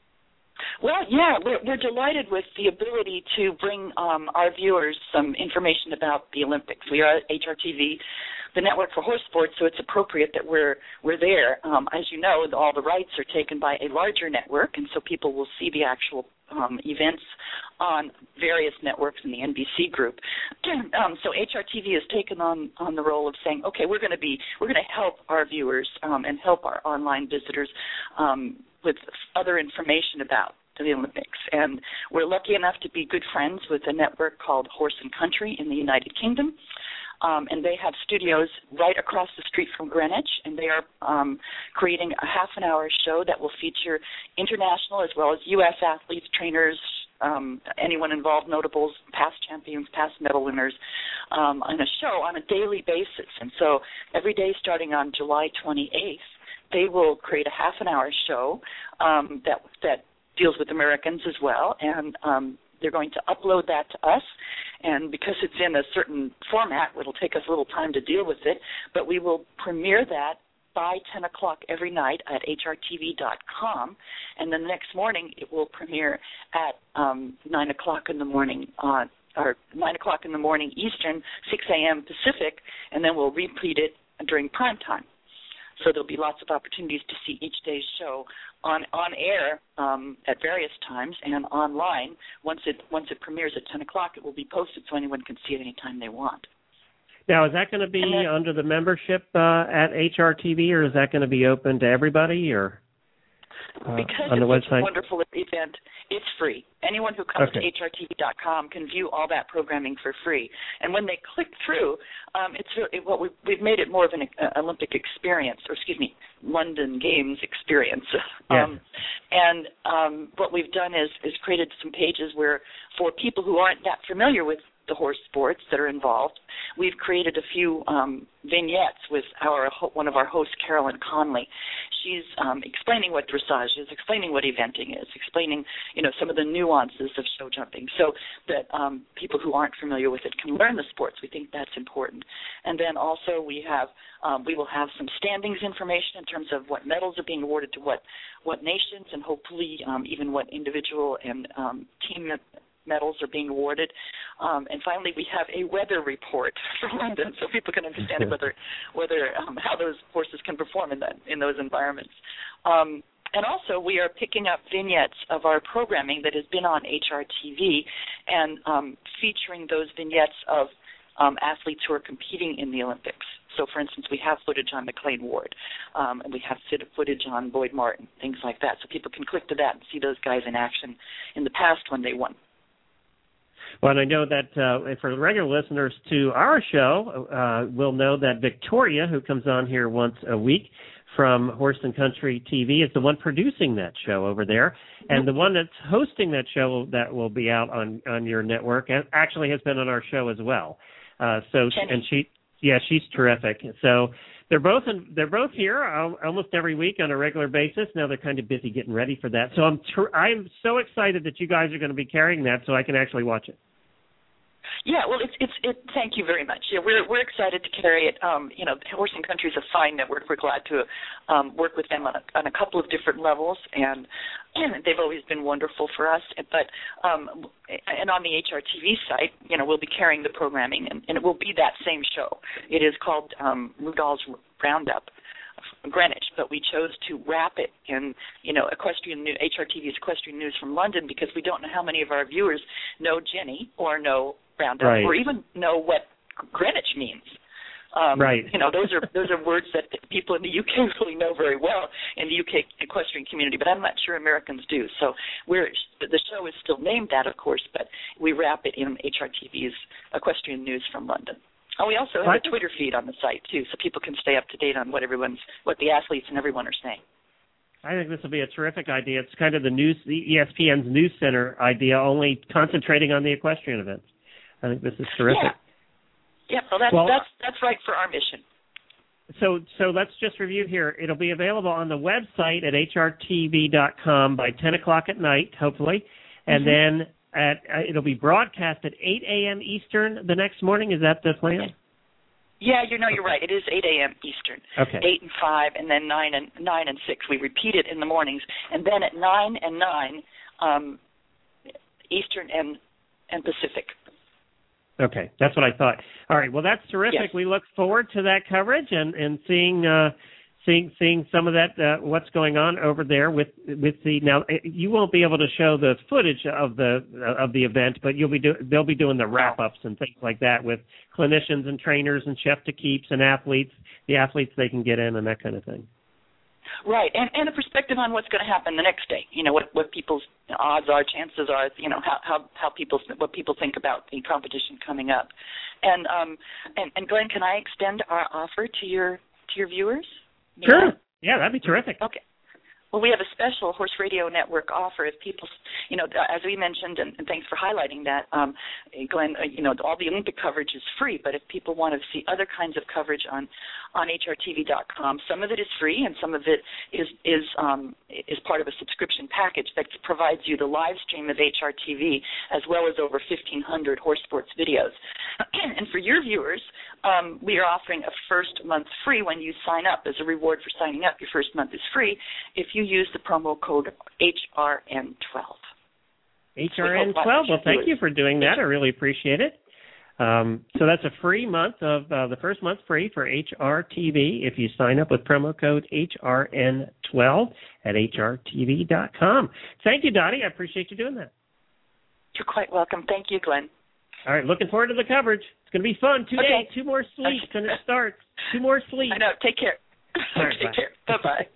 Well, yeah, we're delighted with the ability to bring our viewers some information about the Olympics. We are at HRTV, the network for horse sports, so it's appropriate that we're there. As you know, all the rights are taken by a larger network, and so people will see the actual events on various networks in the NBC group. So HRTV has taken on the role of saying, okay, we're going to help our viewers and help our online visitors with other information about the Olympics. And we're lucky enough to be good friends with a network called Horse and Country in the United Kingdom. And they have studios right across the street from Greenwich, and they are creating a half-an-hour show that will feature international as well as U.S. athletes, trainers, anyone involved, notables, past champions, past medal winners, on a show on a daily basis. And so every day starting on July 28th, they will create a half-an-hour show that deals with Americans as well, and they're going to upload that to us. And because it's in a certain format, it'll take us a little time to deal with it, but we will premiere that by 10 o'clock every night at hrtv.com, and then the next morning it will premiere at 9 o'clock in the morning or 9 o'clock in the morning Eastern, 6 a.m. Pacific, and then we'll repeat it during prime time. So there'll be lots of opportunities to see each day's show on air at various times, and online. Once it premieres at 10 o'clock, it will be posted so anyone can see it anytime they want. Now, is that going to be under the membership at HRTV, or is that going to be open to everybody, or because on the it's website? Such a wonderful event, it's free. Anyone who comes to hrtv.com can view all that programming for free. And when they click through, we've made it more of an Olympic experience, London Games experience. Yes. And what we've done is created some pages where, for people who aren't that familiar with the horse sports that are involved, we've created a few vignettes with one of our hosts, Carolyn Conley. She's explaining what dressage is, explaining what eventing is, explaining some of the nuances of show jumping, so that people who aren't familiar with it can learn the sports. We think that's important. And then also we will have some standings information in terms of what medals are being awarded to what nations, and hopefully even what individual and team medals are being awarded. And finally, we have a weather report for London, so people can understand whether how those horses can perform in those environments. And also, we are picking up vignettes of our programming that has been on HRTV and featuring those vignettes of athletes who are competing in the Olympics. So, for instance, we have footage on McLean Ward, and we have footage on Boyd Martin, things like that. So people can click to that and see those guys in action in the past when they won. Well, and I know that for the regular listeners to our show, will know that Victoria, who comes on here once a week from Horse and Country TV, is the one producing that show over there. And the one that's hosting that show that will be out on your network actually has been on our show as well. She's terrific. So they're both here almost every week on a regular basis. Now they're kind of busy getting ready for that. So I'm so excited that you guys are going to be carrying that so I can actually watch it. Yeah, well, thank you very much. Yeah, we're excited to carry it. Horse and Country is a fine network. We're glad to work with them on a couple of different levels, and they've always been wonderful for us. But and on the HRTV site, we'll be carrying the programming, and it will be that same show. It is called Rudolph's Roundup, Greenwich, but we chose to wrap it in, HRTV's Equestrian News from London, because we don't know how many of our viewers know Jenny or know Roundup, right, or even know what Greenwich means. Right. Those are words that people in the UK really know very well in the UK equestrian community, but I'm not sure Americans do. So the show is still named that, of course, but we wrap it in HRTV's Equestrian News from London. And we also have a Twitter feed on the site too, so people can stay up to date on what the athletes and everyone are saying. I think this will be a terrific idea. It's kind of the ESPN's News Center idea, only concentrating on the equestrian events. I think this is terrific. Yeah, well, that's right for our mission. So let's just review here. It'll be available on the website at hrtv.com by 10 o'clock at night, hopefully, and then it'll be broadcast at 8 a.m. Eastern the next morning. Is that the plan? Yeah, you're right. It is 8 a.m. Eastern. Okay. 8 and 5, and then 9 and 6. We repeat it in the mornings, and then at 9 and 9 Eastern and Pacific. Okay, that's what I thought. All right, well, that's terrific. Yes. We look forward to that coverage and seeing some of that what's going on over there with the. Now, you won't be able to show the footage of the event, but they'll be doing the wrap ups and things like that with clinicians and trainers and chef to keeps and athletes, the athletes they can get in and that kind of thing. Right, and a perspective on what's going to happen the next day. What people's odds are, chances are. What people think about the competition coming up. And Glenn, can I extend our offer to your viewers? Sure. Yeah, that'd be terrific. Okay. Well, we have a special Horse Radio Network offer. If people, as we mentioned, and thanks for highlighting that, Glenn, all the Olympic coverage is free, but if people want to see other kinds of coverage on hrtv.com, some of it is free and some of it is part of a subscription package that provides you the live stream of HRTV as well as over 1,500 horse sports videos. And for your viewers, we are offering a first month free when you sign up. As a reward for signing up, your first month is free if you use the promo code HRN12. HRN12. Well, thank you for doing that. I really appreciate it. So that's a free month of the first month free for HRTV if you sign up with promo code HRN12 at HRTV.com. Thank you, Dottie. I appreciate you doing that. You're quite welcome. Thank you, Glenn. All right, looking forward to the coverage. It's going to be fun. 2 days, 2 more sleeps, and it starts. 2 more sleeps. I know. Take care. All right, Take care. Bye-bye.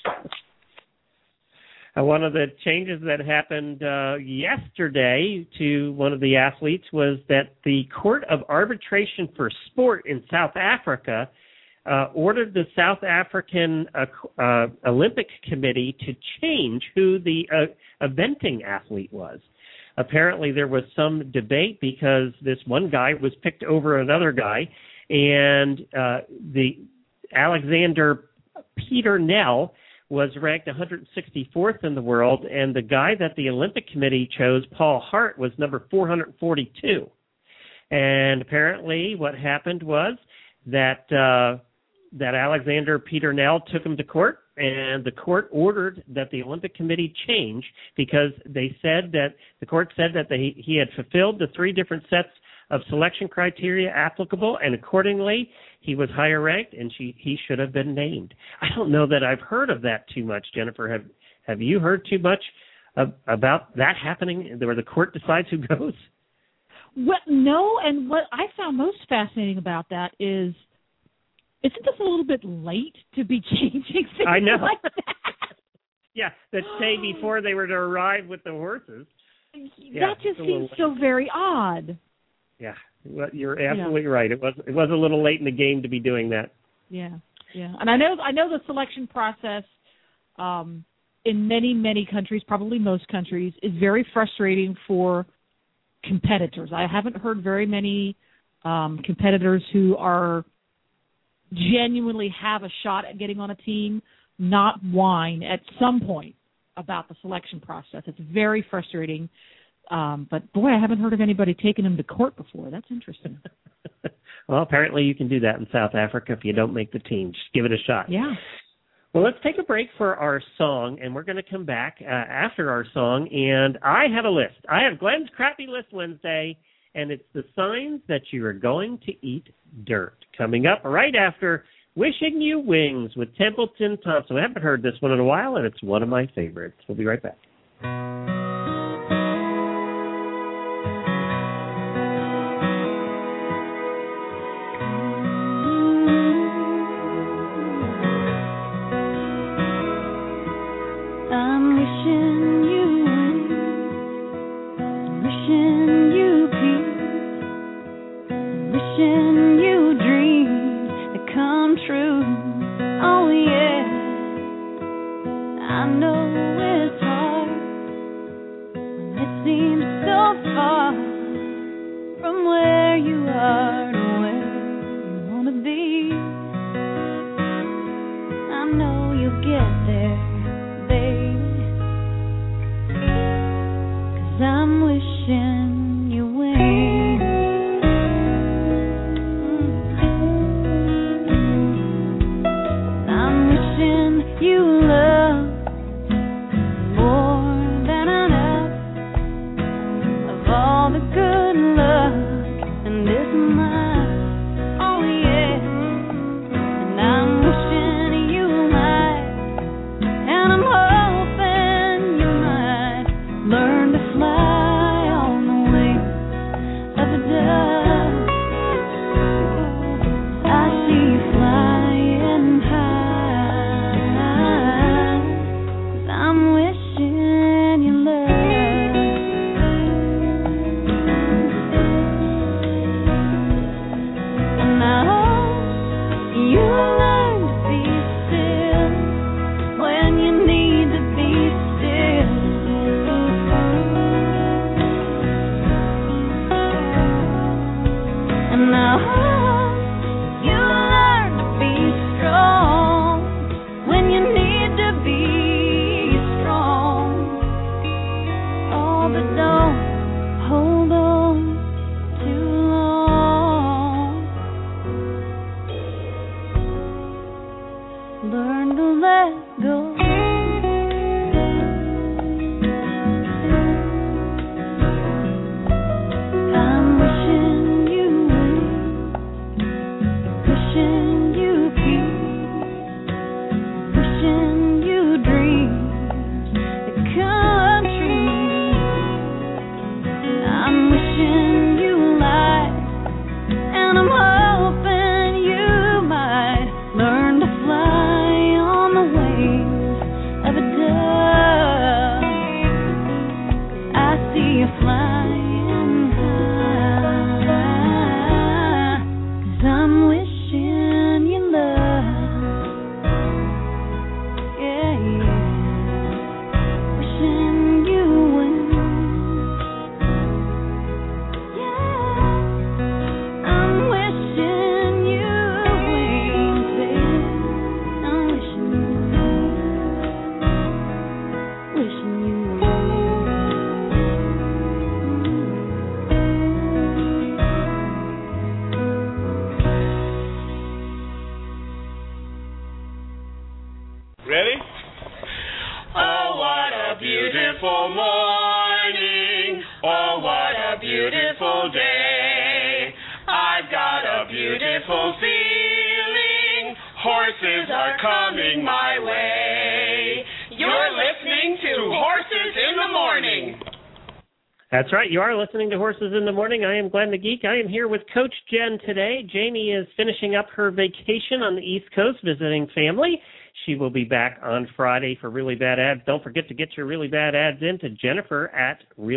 One of the changes that happened yesterday to one of the athletes was that the Court of Arbitration for Sport in South Africa ordered the South African Olympic Committee to change who the eventing athlete was. Apparently there was some debate because this one guy was picked over another guy, and the Alexander Peter Nell was ranked 164th in the world, and the guy that the Olympic Committee chose, Paul Hart, was number 442. And apparently what happened was that Alexander Peter Nell took him to court, and the court ordered that the Olympic Committee change because they said that the court said that he had fulfilled the 3 different sets of selection criteria applicable, and accordingly he was higher ranked, and he should have been named. I don't know that I've heard of that too much, Jennifer. Have you heard too much about that happening, where the court decides who goes? Well, no, and what I found most fascinating about that is, isn't this a little bit late to be changing things I know. like that? Yeah, the day before they were to arrive with the horses. That just seems so very odd. Yeah, well, you're absolutely right. It was a little late in the game to be doing that. Yeah, and I know the selection process in many countries, probably most countries, is very frustrating for competitors. I haven't heard very many competitors who are genuinely have a shot at getting on a team not whine at some point about the selection process. It's very frustrating. But, boy, I haven't heard of anybody taking him to court before. That's interesting. Well, apparently you can do that in South Africa if you don't make the team. Just give it a shot. Yeah. Well, let's take a break for our song, and we're going to come back after our song. And I have a list. I have Glenn's Crappy List Wednesday, and it's the signs that you are going to eat dirt. Coming up right after Wishing You Wings with Templeton Thompson. I haven't heard this one in a while, and it's one of my favorites. We'll be right back. learn to let go. I'm wishing you wait, wishing you peace, wishing you dreams that come true. I'm wishing you light, and I'm hoping you might learn to fly on the wings of a dove. I see you flying high, 'cause I'm wishing you love. Yeah, yeah. Wishing you win. Yeah. I'm wishing you wings, baby. I'm wishing you wings. Wishing you Ready? Oh, what a beautiful morning. Oh, what a beautiful day. I've got a beautiful feeling. Horses are coming my way. You're listening to Horses in the Morning. That's right. You are listening to Horses in the Morning. I am Glenn the Geek. I am here with Coach Jen today. Jamie is finishing up her vacation on the East Coast, visiting family. She will be back on Friday for Really Bad Ads. Don't forget to get your Really Bad Ads in to Jennifer at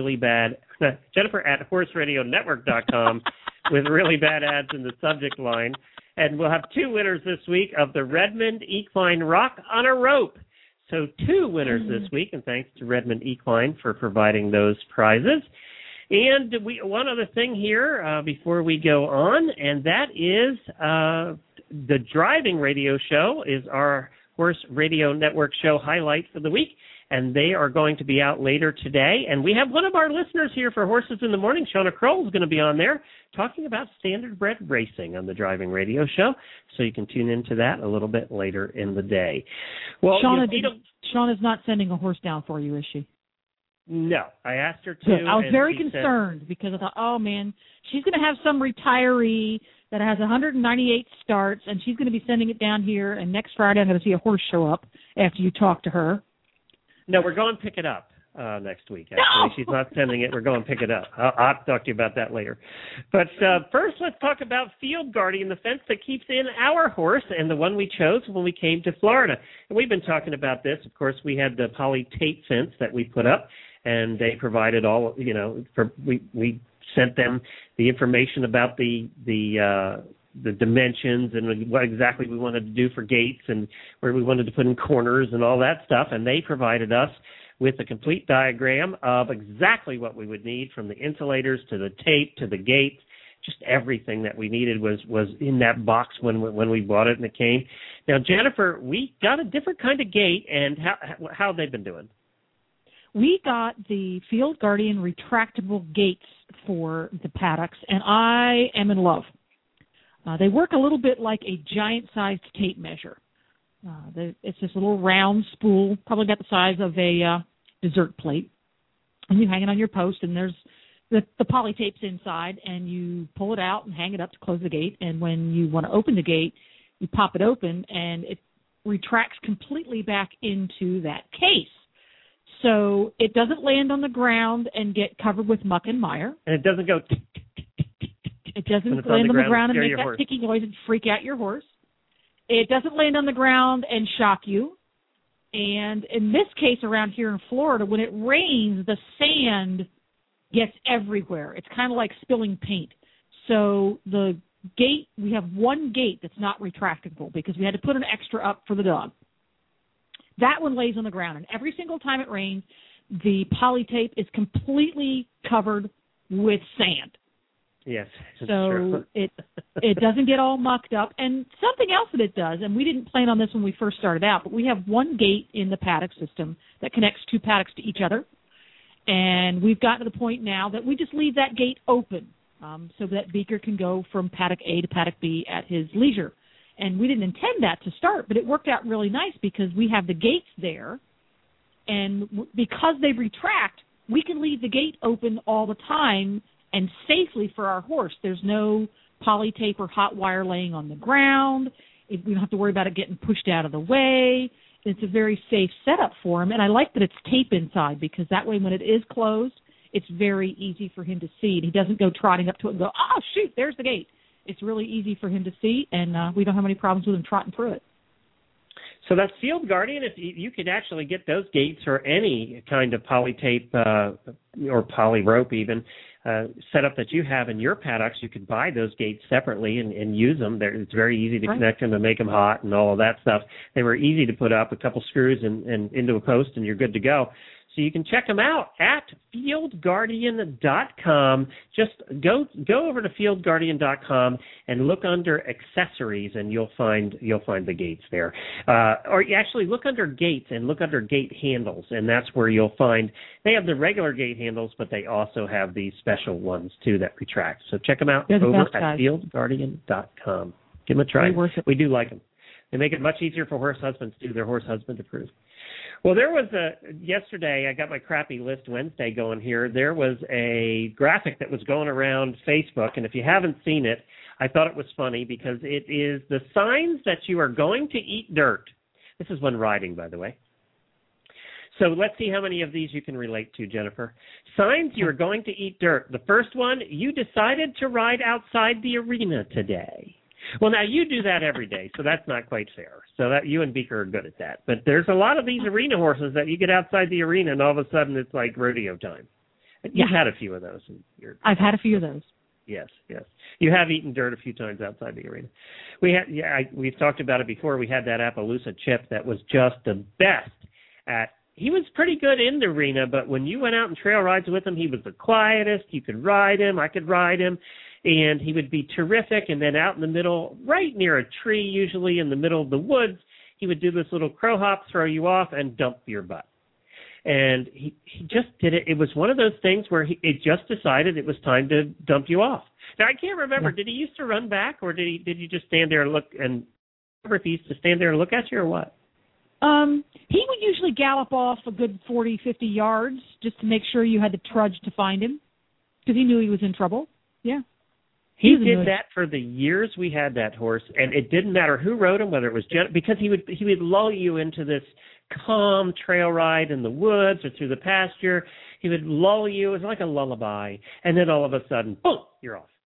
horseradionetwork.com with Really Bad Ads in the subject line. And we'll have 2 winners this week of the Redmond Equine Rock on a Rope. So 2 winners this week, and thanks to Redmond Equine for providing those prizes. And one other thing here before we go on, and that is the driving radio show is our Horse Radio Network show highlight for the week, and they are going to be out later today. And we have one of our listeners here for Horses in the Morning, Shauna Kroll, is going to be on there talking about standardbred racing on the driving radio show, so you can tune into that a little bit later in the day. Well, Shauna's not sending a horse down for you, is she? No, I asked her to. I was very concerned because I thought, oh, man, she's going to have some retiree that has 198 starts, and she's going to be sending it down here, and next Friday I'm going to see a horse show up after you talk to her. No, we're going to pick it up next week, actually. No! She's not sending it. We're going to pick it up. I'll talk to you about that later. But first, let's talk about Field Guardian, the fence that keeps in our horse, and the one we chose when we came to Florida. And we've been talking about this. Of course, we had the poly tape fence that we put up, and they provided all, we sent them the information about the dimensions and what exactly we wanted to do for gates and where we wanted to put in corners and all that stuff. And they provided us with a complete diagram of exactly what we would need, from the insulators to the tape to the gates. Just everything that we needed was in that box when we bought it and it came. Now, Jennifer, we got a different kind of gate, and how have they been doing? We got the Field Guardian retractable gates for the paddocks, and I am in love. They work a little bit like a giant-sized tape measure. It's this little round spool, probably about the size of a dessert plate, and you hang it on your post, and there's the poly tape's inside, and you pull it out and hang it up to close the gate, and when you want to open the gate, you pop it open, and it retracts completely back into that case. So it doesn't land on the ground and get covered with muck and mire. And it doesn't go... It doesn't land on the ground and make that ticky noise and freak out your horse. It doesn't land on the ground and shock you. And in this case around here in Florida, when it rains, the sand gets everywhere. It's kind of like spilling paint. So the gate, we have one gate that's not retractable because we had to put an extra up for the dog. That one lays on the ground, and every single time it rains, the poly tape is completely covered with sand. Yes. So true. it doesn't get all mucked up. And something else that it does, and we didn't plan on this when we first started out, but we have one gate in the paddock system that connects 2 paddocks to each other. And we've gotten to the point now that we just leave that gate open so that Beaker can go from paddock A to paddock B at his leisure. And we didn't intend that to start, but it worked out really nice because we have the gates there. And because they retract, we can leave the gate open all the time and safely for our horse. There's no poly tape or hot wire laying on the ground. We don't have to worry about it getting pushed out of the way. It's a very safe setup for him. And I like that it's tape inside because that way when it is closed, it's very easy for him to see. He doesn't go trotting up to it and go, oh, shoot, there's the gate. It's really easy for him to see, and we don't have any problems with him trotting through it. So that's Field Guardian. If you could actually get those gates or any kind of poly tape or poly rope even setup that you have in your paddocks, you could buy those gates separately and use them. It's very easy to connect them and make them hot and all of that stuff. They were easy to put up, a couple screws and into a post, and you're good to go. So you can check them out at fieldguardian.com. Just go over to fieldguardian.com and look under accessories, and you'll find the gates there. Or you actually look under gates and look under gate handles, and that's where you'll find they have the regular gate handles, but they also have these special ones too that retract. So check them out over at fieldguardian.com. Give them a try. We do like them. They make it much easier for horse husbands to do their horse husband approved. Well, there was yesterday, I got my crappy list Wednesday going here. There was a graphic that was going around Facebook, and if you haven't seen it, I thought it was funny because it is the signs that you are going to eat dirt. This is when riding, by the way. So let's see how many of these you can relate to, Jennifer. Signs you are going to eat dirt. The first one, you decided to ride outside the arena today. Well, now you do that every day, so that's not quite fair. So that you and Beaker are good at that. But there's a lot of these arena horses that you get outside the arena, and all of a sudden it's like rodeo time. You've had a few of those. I've had a few of those. Yes. You have eaten dirt a few times outside the arena. We've talked about it before. We had that Appaloosa Chip that was just the best at. He was pretty good in the arena, but when you went out and trail rides with him, he was the quietest. You could ride him. I could ride him. And he would be terrific. And then out in the middle, right near a tree, usually in the middle of the woods, he would do this little crow hop, throw you off, and dump your butt. And he just did it. It was one of those things where it just decided it was time to dump you off. Now, I can't remember. Did he used to run back, or did you just stand there and look? And remember if he used to stand there and look at you, or what? He would usually gallop off a good 40, 50 yards just to make sure you had to trudge to find him because he knew he was in trouble. Yeah. He did that for the years we had that horse, and it didn't matter who rode him, whether it was because he would lull you into this calm trail ride in the woods or through the pasture. He would lull you. It was like a lullaby, and then all of a sudden, boom, you're off.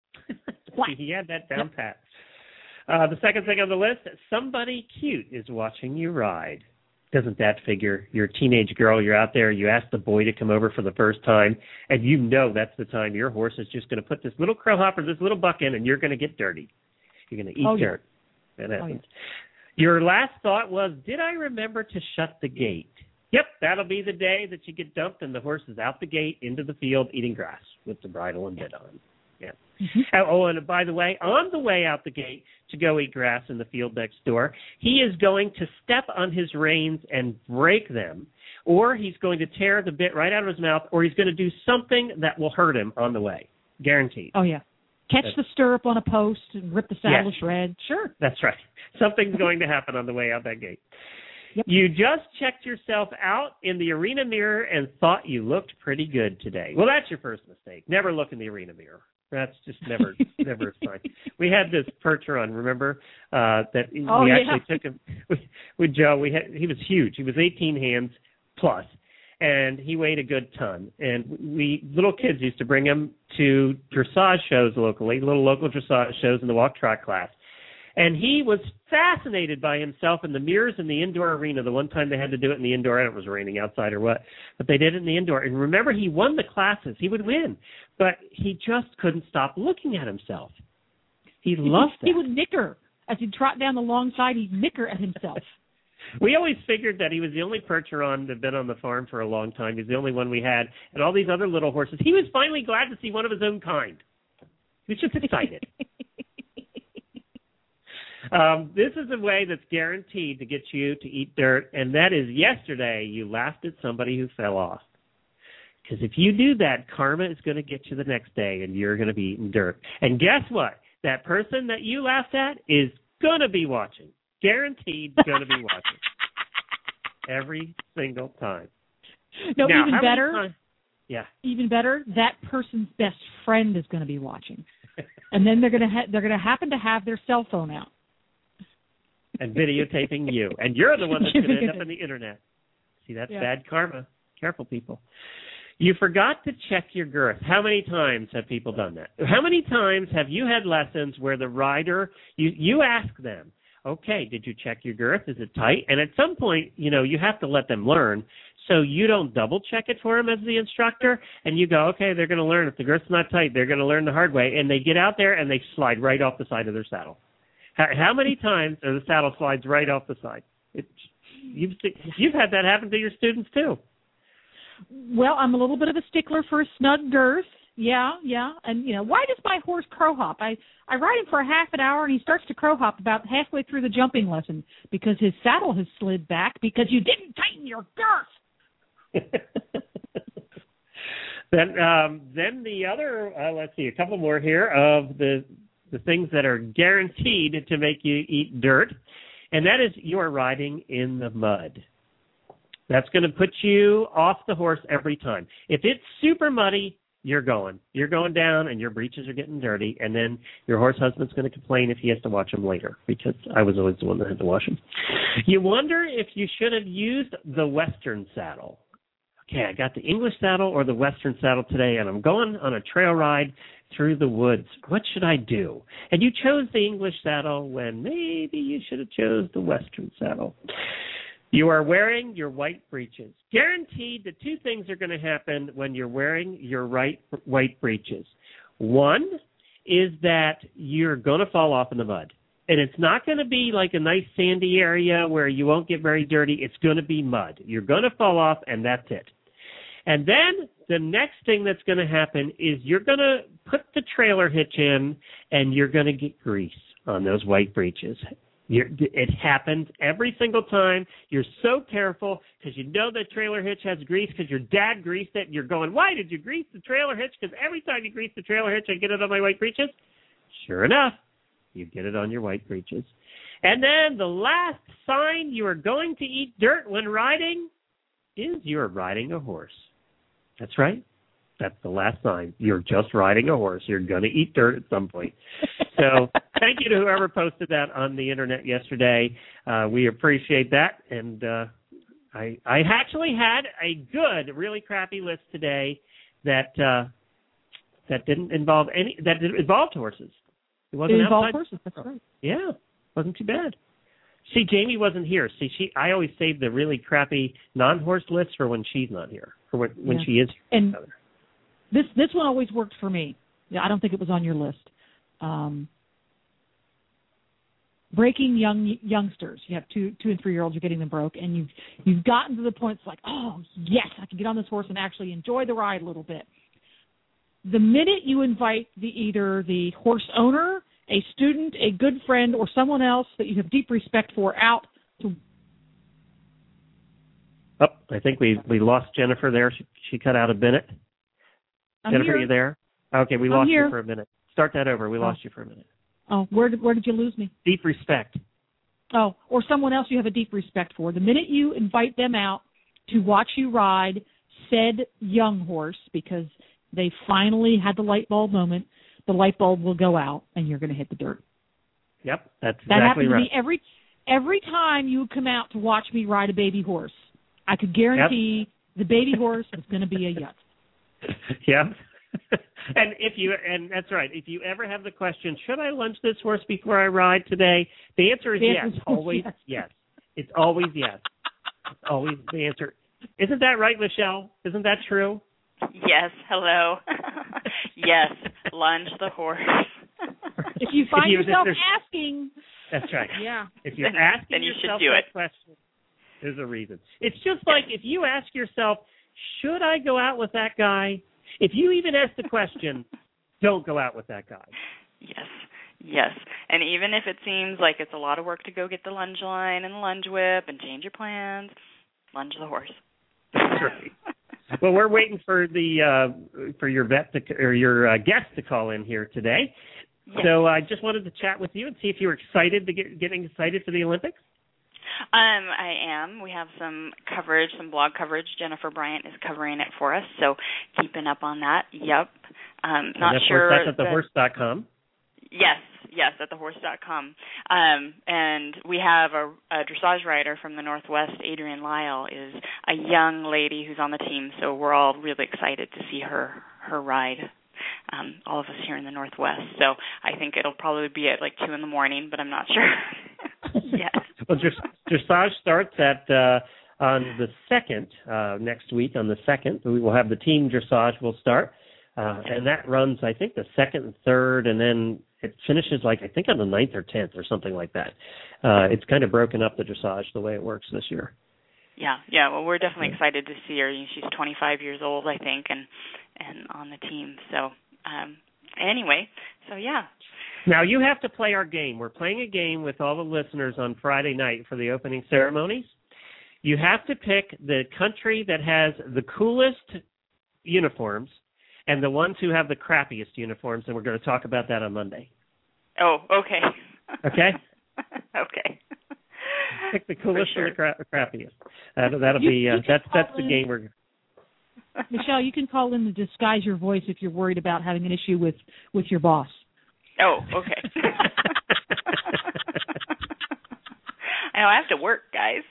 He had that down pat. The second thing on the list, somebody cute is watching you ride. Doesn't that figure? You're a teenage girl, you're out there, you ask the boy to come over for the first time, and you know that's the time your horse is just going to put this little crow hopper, this little buck in, and you're going to get dirty. You're going to eat dirt. That happens. Your last thought was, did I remember to shut the gate? Yep, that'll be the day that you get dumped and the horse is out the gate into the field eating grass with the bridle and bit on. Yeah. Mm-hmm. Oh, and by the way, on the way out the gate to go eat grass in the field next door, he is going to step on his reins and break them, or he's going to tear the bit right out of his mouth, or he's going to do something that will hurt him on the way. Guaranteed. Oh, yeah. Catch the stirrup on a post and rip the saddle to shreds. Sure. That's right. Something's going to happen on the way out that gate. Yep. You just checked yourself out in the arena mirror and thought you looked pretty good today. Well, that's your first mistake. Never look in the arena mirror. That's just never a sign. We had this Percheron, remember? That we actually took him with Joe. He was huge. He was 18 hands plus, and he weighed a good ton. And we little kids used to bring him to dressage shows locally, little local dressage shows in the walk trot class. And he was fascinated by himself in the mirrors in the indoor arena. The one time they had to do it in the indoor, I don't know if it was raining outside or what, but they did it in the indoor. And remember, he won the classes. He would win. But he just couldn't stop looking at himself. He loved that. He would nicker. As he'd trot down the long side, he'd nicker at himself. We always figured that he was the only Percheron that had been on the farm for a long time. He's the only one we had. And all these other little horses, he was finally glad to see one of his own kind. He was just excited. This is a way that's guaranteed to get you to eat dirt, and that is yesterday you laughed at somebody who fell off. Because if you do that, karma is going to get you the next day, and you're going to be eating dirt. And guess what? That person that you laughed at is going to be watching. Guaranteed going to be watching. Every single time. No, now, even better. Yeah. Even better, that person's best friend is going to be watching. And then they're going to happen to have their cell phone out. And videotaping you. And you're the one that's going to end up on the internet. See, that's bad karma. Careful, people. You forgot to check your girth. How many times have people done that? How many times have you had lessons where the rider, you ask them, okay, did you check your girth? Is it tight? And at some point, you have to let them learn. So you don't double check it for them as the instructor. And you go, okay, they're going to learn. If the girth's not tight, they're going to learn the hard way. And they get out there and they slide right off the side of their saddle. How many times the saddle slides right off the side? You've had that happen to your students too. Well, I'm a little bit of a stickler for a snug girth. Yeah. And, why does my horse crow hop? I ride him for a half an hour, and he starts to crow hop about halfway through the jumping lesson because his saddle has slid back because you didn't tighten your girth. Then the other, let's see, a couple more here of the things that are guaranteed to make you eat dirt, and that is you're riding in the mud. That's going to put you off the horse every time. If it's super muddy, you're going down, and your breeches are getting dirty, and then your horse husband's going to complain if he has to watch them later, because I was always the one that had to wash them. You wonder if you should have used the Western saddle. Okay, I got the English saddle or the Western saddle today, and I'm going on a trail ride through the woods. What should I do? And you chose the English saddle when maybe you should have chose the Western saddle. You are wearing your white breeches. Guaranteed that two things are going to happen when you're wearing your white breeches. One is that you're going to fall off in the mud. And it's not going to be like a nice sandy area where you won't get very dirty. It's going to be mud. You're going to fall off, and that's it. And then the next thing that's going to happen is you're going to put the trailer hitch in, and you're going to get grease on those white breeches. It happens every single time. You're so careful because you know the trailer hitch has grease because your dad greased it, and you're going, why did you grease the trailer hitch? Because every time you grease the trailer hitch, I get it on my white breeches. Sure enough, you get it on your white breeches. And then the last sign you are going to eat dirt when riding is you're riding a horse. That's right. That's the last sign. You're just riding a horse. You're going to eat dirt at some point. So thank you to whoever posted that on the internet yesterday. We appreciate that. And I actually had a good, really crappy list today that didn't involve that involved horses. It wasn't involved horses. That's right. Yeah, wasn't too bad. See, Jamie wasn't here. See, I always save the really crappy non-horse lists for when she's not here, or when she is here. And this one always worked for me. Yeah, I don't think it was on your list. Breaking youngsters. You have 2 and 3 year olds. You're getting them broke, and you've gotten to the point. It's like, oh yes, I can get on this horse and actually enjoy the ride a little bit. The minute you invite either the horse owner, a student, a good friend, or someone else that you have deep respect for out to... Oh, I think we lost Jennifer there. She cut out a minute. Jennifer, here. Are you there? Okay, we lost you for a minute. Start that over. We lost you for a minute. Oh, where did you lose me? Deep respect. Oh, or someone else you have a deep respect for. The minute you invite them out to watch you ride said young horse, because they finally had the light bulb moment, the light bulb will go out and you're going to hit the dirt. Yep, that's that exactly right. That happens to me every time you come out to watch me ride a baby horse. I could guarantee the baby horse is going to be a yuck. Yep. And that's right. If you ever have the question, should I lunge this horse before I ride today? The answer is yes. Always yes. It's always yes. It's always the answer. Isn't that right, Michelle? Isn't that true? Yes. Hello. Yes. Lunge the horse. If you find yourself asking. That's right. Yeah. If you're asking then you yourself should do that question, there's a reason. It's just like if you ask yourself, should I go out with that guy? If you even ask the question, don't go out with that guy. Yes. And even if it seems like it's a lot of work to go get the lunge line and the lunge whip and change your plans, lunge the horse. That's right. Well, we're waiting for your vet or your guest to call in here today. Yes. So I just wanted to chat with you and see if you were excited to getting excited for the Olympics. I am. We have some coverage, some blog coverage. Jennifer Bryant is covering it for us, so keeping up on that. Yep. Not sure. That's at thehorse.com. Yes, at thehorse.com. And we have a dressage rider from the Northwest, Adrienne Lyle, is a young lady who's on the team, so we're all really excited to see her ride. All of us here in the Northwest. So I think it'll probably be at like 2 a.m, but I'm not sure. Yes. Well, dressage starts on the 2nd, next week on the 2nd. We will have the team dressage will start. And that runs, I think, the 2nd and 3rd, and then it finishes, like, I think on the 9th or 10th or something like that. It's kind of broken up, the dressage, the way it works this year. Yeah. Well, we're definitely excited to see her. She's 25 years old, I think, and on the team. So anyway, so yeah. Now, you have to play our game. We're playing a game with all the listeners on Friday night for the opening ceremonies. You have to pick the country that has the coolest uniforms and the ones who have the crappiest uniforms, and we're going to talk about that on Monday. Oh, okay. Okay? Okay. Pick the coolest and the crappiest. That'll be that's the game we're. Michelle, you can call in to disguise your voice if you're worried about having an issue with your boss. Oh, okay. I have to work, guys.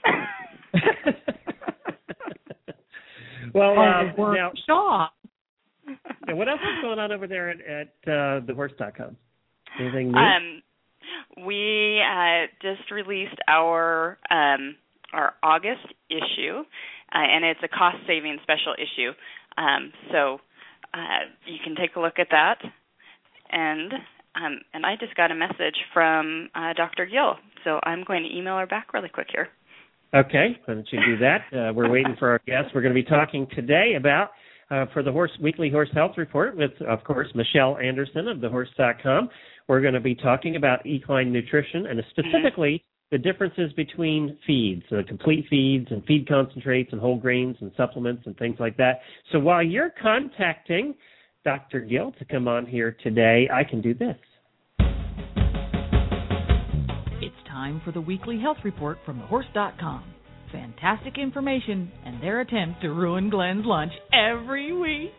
Well, now, stop. Now, what else is going on over there at thehorse.com? Anything new? We just released our August issue, and it's a cost-saving special issue. So you can take a look at that. And I just got a message from Dr. Gill, so I'm going to email her back really quick here. Okay, why don't you do that? We're waiting for our guests. We're going to be talking today about, for the Weekly Horse Health Report with, of course, Michelle Anderson of thehorse.com. We're going to be talking about equine nutrition and specifically the differences between feeds, complete feeds and feed concentrates and whole grains and supplements and things like that. So while you're contacting Dr. Gill to come on here today, I can do this. It's time for the Weekly Health Report from thehorse.com. Fantastic information and their attempt to ruin Glenn's lunch every week.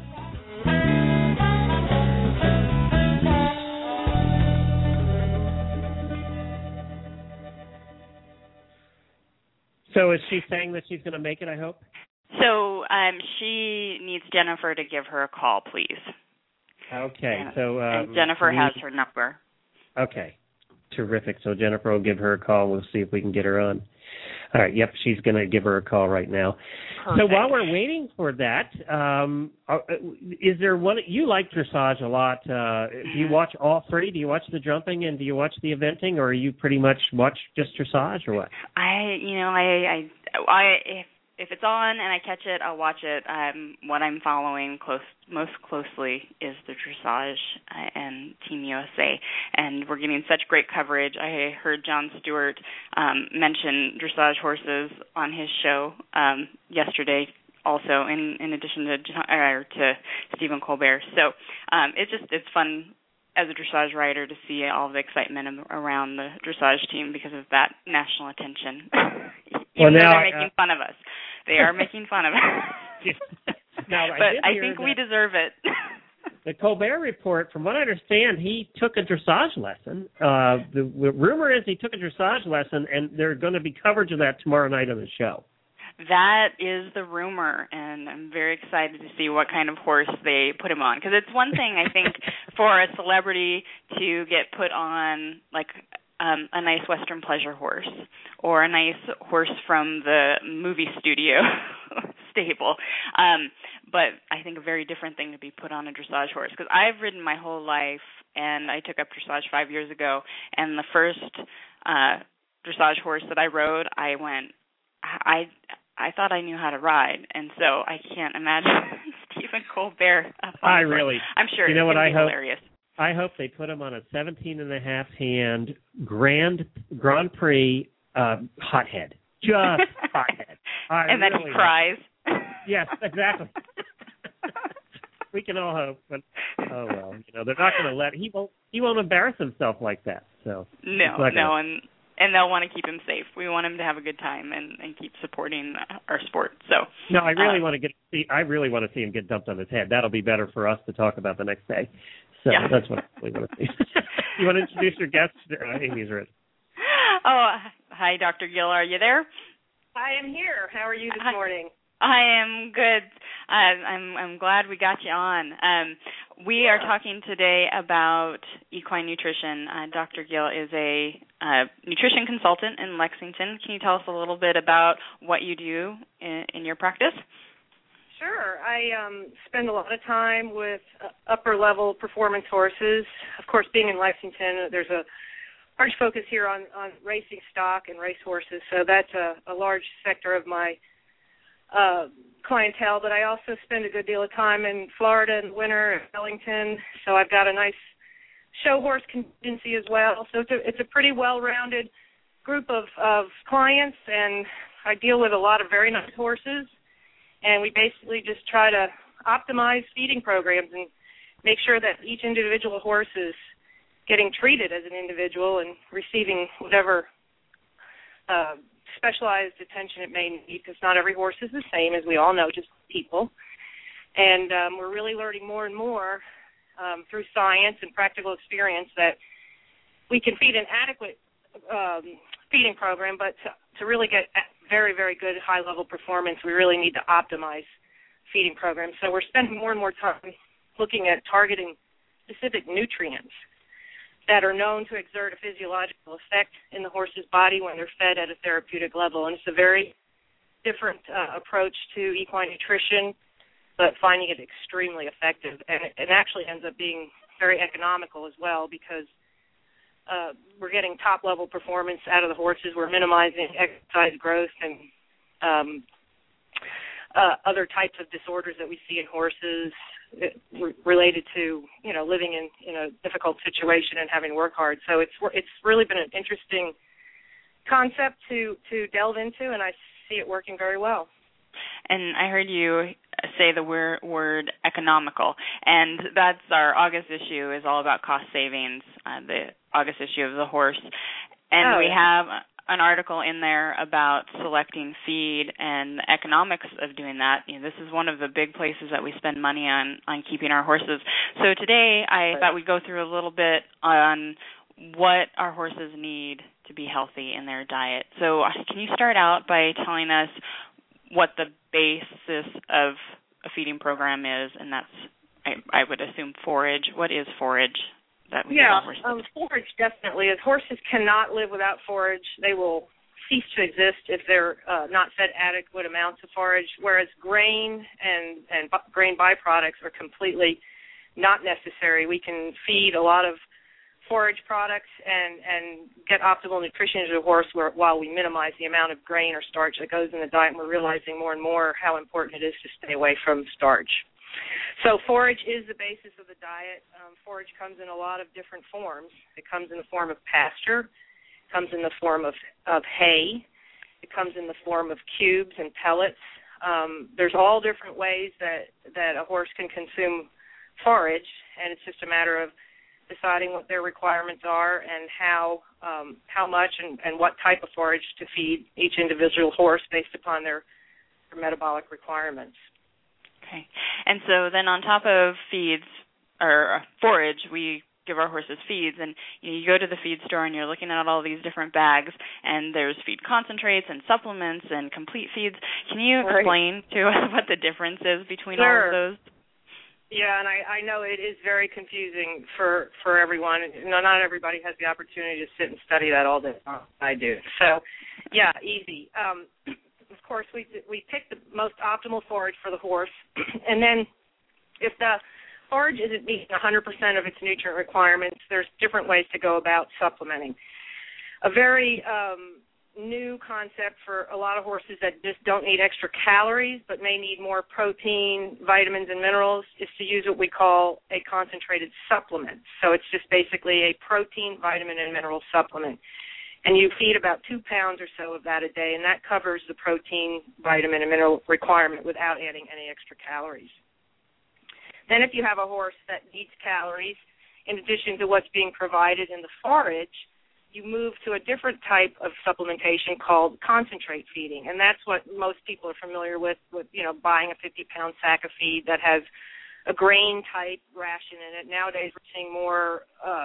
So is she saying that she's going to make it, I hope? So she needs Jennifer to give her a call, please. Okay. And Jennifer has her number. Okay. Terrific. So Jennifer will give her a call. We'll see if we can get her on. All right. Yep, she's going to give her a call right now. Perfect. So while we're waiting for that, is there one – you like dressage a lot. Do you watch all three? Do you watch the jumping and do you watch the eventing, or are you pretty much watch just dressage or what? If it's on and I catch it, I'll watch it. What I'm following most closely is the dressage and Team USA, and we're getting such great coverage. I heard Jon Stewart mention dressage horses on his show yesterday, also in addition to Stephen Colbert. So it's fun as a dressage rider to see all the excitement around the dressage team because of that national attention. Even though they're making fun of us. They are making fun of us. Now, but I think we deserve it. The Colbert Report, from what I understand, he took a dressage lesson. The rumor is he took a dressage lesson, and there's going to be coverage of that tomorrow night on the show. That is the rumor, and I'm very excited to see what kind of horse they put him on. Because it's one thing, I think, for a celebrity to get put on, like, a nice Western pleasure horse or a nice horse from the movie studio stable. But I think a very different thing to be put on a dressage horse, because I've ridden my whole life, and I took up dressage 5 years ago, and the first dressage horse that I rode, I thought I knew how to ride, and so I can't imagine Stephen Colbert. I'm sure it's going to be hilarious. I hope they put him on a 17.5-hand Grand Prix hothead. Just hothead. And then he cries. Yes, exactly. We can all hope, but oh well. They're not going to let he won't embarrass himself like that. So no, and they'll want to keep him safe. We want him to have a good time and keep supporting our sport. So no, I really want to see him get dumped on his head. That'll be better for us to talk about the next day. So that's what I really want to see. You want to introduce your guest? Amy's ready. Oh, hi, Dr. Gill. Are you there? I am here. How are you this morning? I am good. I'm glad we got you on. We are talking today about equine nutrition. Dr. Gill is a nutrition consultant in Lexington. Can you tell us a little bit about what you do in your practice? Sure. I spend a lot of time with upper-level performance horses. Of course, being in Lexington, there's a large focus here on racing stock and race horses, so that's a large sector of my clientele, but I also spend a good deal of time in Florida in the winter, at Wellington, so I've got a nice show horse contingency as well. So it's a pretty well-rounded group of clients, and I deal with a lot of very nice horses, and we basically just try to optimize feeding programs and make sure that each individual horse is getting treated as an individual and receiving whatever specialized attention it may need, because not every horse is the same, as we all know, just people. And we're really learning more and more through science and practical experience that we can feed an adequate feeding program, but to really get very, very good high-level performance, we really need to optimize feeding programs. So we're spending more and more time looking at targeting specific nutrients that are known to exert a physiological effect in the horse's body when they're fed at a therapeutic level. And it's a very different approach to equine nutrition, but finding it extremely effective. And it actually ends up being very economical as well, because we're getting top-level performance out of the horses. We're minimizing exercise growth and other types of disorders that we see in horses related to, living in a difficult situation and having to work hard. So it's really been an interesting concept to delve into, and I see it working very well. And I heard you say the word economical, and that's our August issue, is all about cost savings, the August issue of the horse. And we have an article in there about selecting feed and the economics of doing that. This is one of the big places that we spend money on keeping our horses. So today I thought we'd go through a little bit on what our horses need to be healthy in their diet. So can you start out by telling us what the basis of a feeding program is? And that's, I would assume, forage. What is forage? Forage definitely is. Horses cannot live without forage. They will cease to exist if they're not fed adequate amounts of forage, whereas grain and grain byproducts are completely not necessary. We can feed a lot of forage products and get optimal nutrition to the horse while we minimize the amount of grain or starch that goes in the diet, and we're realizing more and more how important it is to stay away from starch. So forage is the basis of the diet. Forage comes in a lot of different forms. It comes in the form of pasture. It comes in the form of hay. It comes in the form of cubes and pellets. There's all different ways that a horse can consume forage, and it's just a matter of deciding what their requirements are and how much and what type of forage to feed each individual horse based upon their metabolic requirements. Okay. And so then on top of feeds or forage, we give our horses feeds, and you go to the feed store and you're looking at all these different bags, and there's feed concentrates and supplements and complete feeds. Can you explain to us what the difference is between all of those? Yeah, and I know it is very confusing for everyone. Not everybody has the opportunity to sit and study that all day long. I do. So, yeah, easy. Of course, we pick the most optimal forage for the horse, and then if the forage isn't meeting 100% of its nutrient requirements, there's different ways to go about supplementing. A very new concept for a lot of horses that just don't need extra calories but may need more protein, vitamins, and minerals is to use what we call a concentrated supplement. So it's just basically a protein, vitamin, and mineral supplement. And you feed about 2 pounds or so of that a day, and that covers the protein, vitamin, and mineral requirement without adding any extra calories. Then if you have a horse that needs calories, in addition to what's being provided in the forage, you move to a different type of supplementation called concentrate feeding, and that's what most people are familiar with buying a 50-pound sack of feed that has a grain-type ration in it. Nowadays, we're seeing more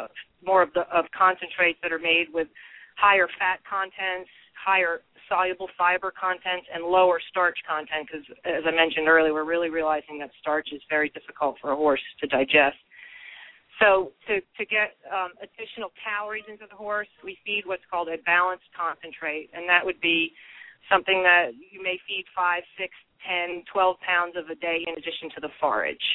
of concentrates that are made with higher fat contents, higher soluble fiber content, and lower starch content, because, as I mentioned earlier, we're really realizing that starch is very difficult for a horse to digest. So to get additional calories into the horse, we feed what's called a balanced concentrate, and that would be something that you may feed 5, 6, 10, 12 pounds of a day in addition to the forage.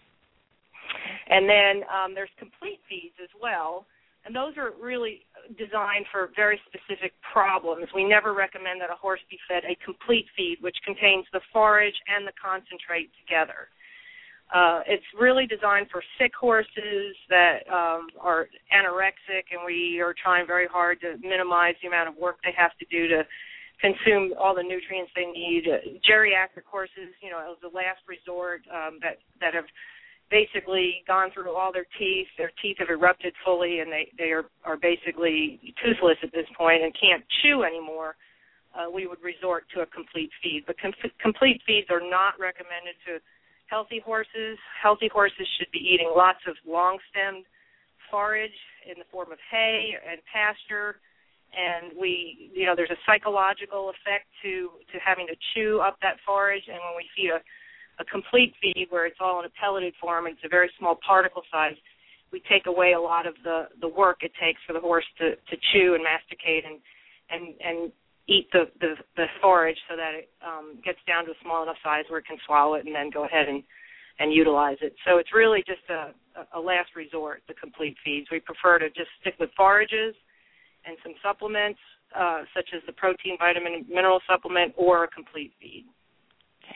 And then there's complete feeds as well, and those are really designed for very specific problems. We never recommend that a horse be fed a complete feed, which contains the forage and the concentrate together. It's really designed for sick horses that are anorexic, and we are trying very hard to minimize the amount of work they have to do to consume all the nutrients they need. Geriatric horses, as the last resort, that have basically gone through all their teeth. Their teeth have erupted fully, and they are basically toothless at this point and can't chew anymore. We would resort to a complete feed. But complete feeds are not recommended to healthy horses. Healthy horses should be eating lots of long-stemmed forage in the form of hay and pasture. And there's a psychological effect to having to chew up that forage. And when we feed a complete feed where it's all in a pelleted form, and it's a very small particle size, we take away a lot of the work it takes for the horse to chew and masticate and eat the forage so that it gets down to a small enough size where it can swallow it and then go ahead and utilize it. So it's really just a last resort, the complete feeds. We prefer to just stick with forages and some supplements, such as the protein, vitamin, and mineral supplement, or a complete feed. Okay.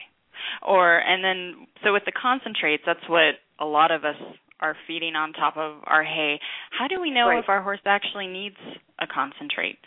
So with the concentrates, that's what a lot of us are feeding on top of our hay. How do we know if our horse actually needs a concentrate?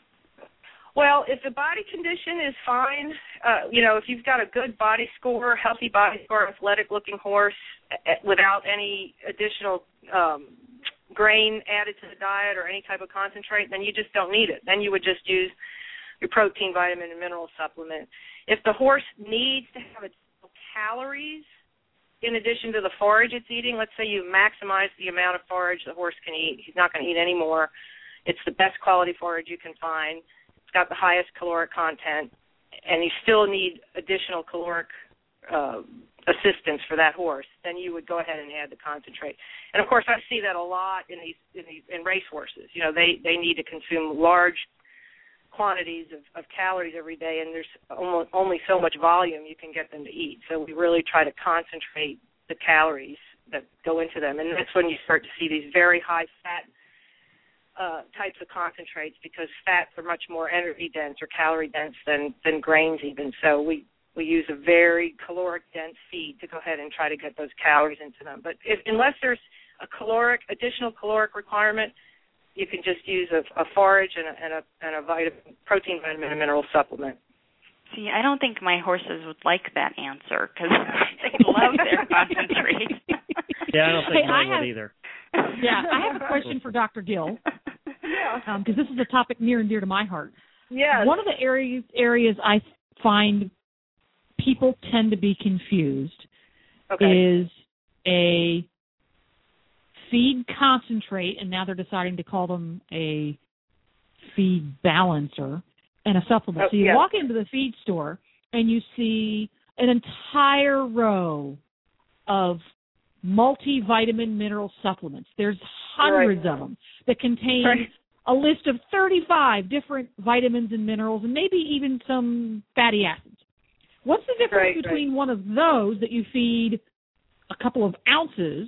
Well, if the body condition is fine, if you've got a good body score, healthy body score, athletic-looking horse without any additional grain added to the diet or any type of concentrate, then you just don't need it. Then you would just use your protein, vitamin, and mineral supplement. If the horse needs to have additional calories in addition to the forage it's eating, let's say you maximize the amount of forage the horse can eat. He's not going to eat any more. It's the best quality forage you can find. Got the highest caloric content, and you still need additional caloric assistance for that horse, then you would go ahead and add the concentrate. And of course, I see that a lot in race horses. They need to consume large quantities of calories every day, and there's only so much volume you can get them to eat. So we really try to concentrate the calories that go into them, and that's when you start to see these very high fat types of concentrates, because fats are much more energy dense or calorie dense than grains even. So we use a very caloric dense feed to go ahead and try to get those calories into them. But unless there's a additional caloric requirement, you can just use a forage and a protein, vitamin, and mineral supplement. See, I don't think my horses would like that answer because they love their concentrate. Yeah, I don't think mine would either. Yeah, I have a question for Dr. Gill. Yeah. Because this is a topic near and dear to my heart. Yeah. One of the areas I find people tend to be confused is a feed concentrate, and now they're deciding to call them a feed balancer, and a supplement. So you walk into the feed store, and you see an entire row of multivitamin mineral supplements. There's hundreds of them that contain a list of 35 different vitamins and minerals, and maybe even some fatty acids. What's the difference between one of those that you feed a couple of ounces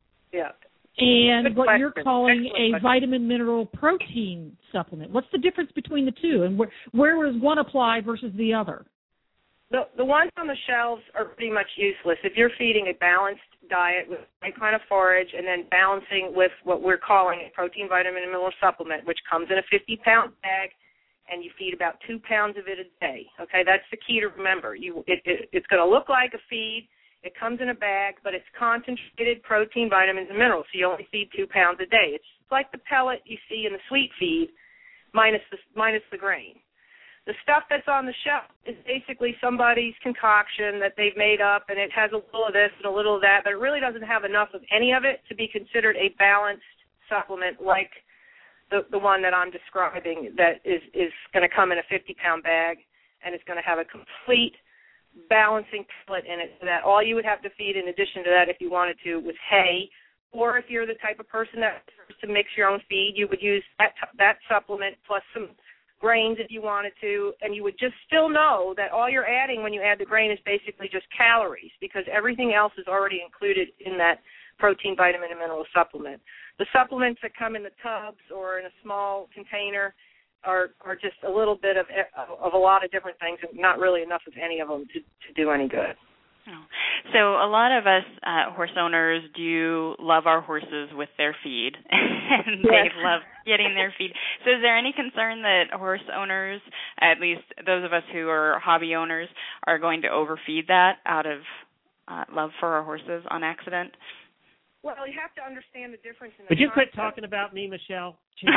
and what you're calling a vitamin, mineral, protein supplement? What's the difference between the two, and where does one apply versus the other? The ones on the shelves are pretty much useless. If you're feeding a balanced diet with the right kind of forage and then balancing with what we're calling a protein, vitamin, and mineral supplement, which comes in a 50-pound bag, and you feed about 2 pounds of it a day. Okay, that's the key to remember. It's going to look like a feed. It comes in a bag, but it's concentrated protein, vitamins, and minerals, so you only feed 2 pounds a day. It's like the pellet you see in the sweet feed minus the grain. The stuff that's on the shelf is basically somebody's concoction that they've made up, and it has a little of this and a little of that, but it really doesn't have enough of any of it to be considered a balanced supplement like the one that I'm describing that is going to come in a 50-pound bag, and it's going to have a complete balancing pellet in it, so that all you would have to feed in addition to that if you wanted to was hay, or if you're the type of person that prefers to mix your own feed, you would use that supplement plus some grains if you wanted to, and you would just still know that all you're adding when you add the grain is basically just calories, because everything else is already included in that protein, vitamin, and mineral supplement. The supplements that come in the tubs or in a small container are just a little bit of a lot of different things, and not really enough of any of them to do any good. Oh. So a lot of us horse owners do love our horses with their feed, and they love getting their feed. So is there any concern that horse owners, at least those of us who are hobby owners, are going to overfeed that out of love for our horses on accident? Well, you have to understand the difference in the Would you quit talking about me, Michelle?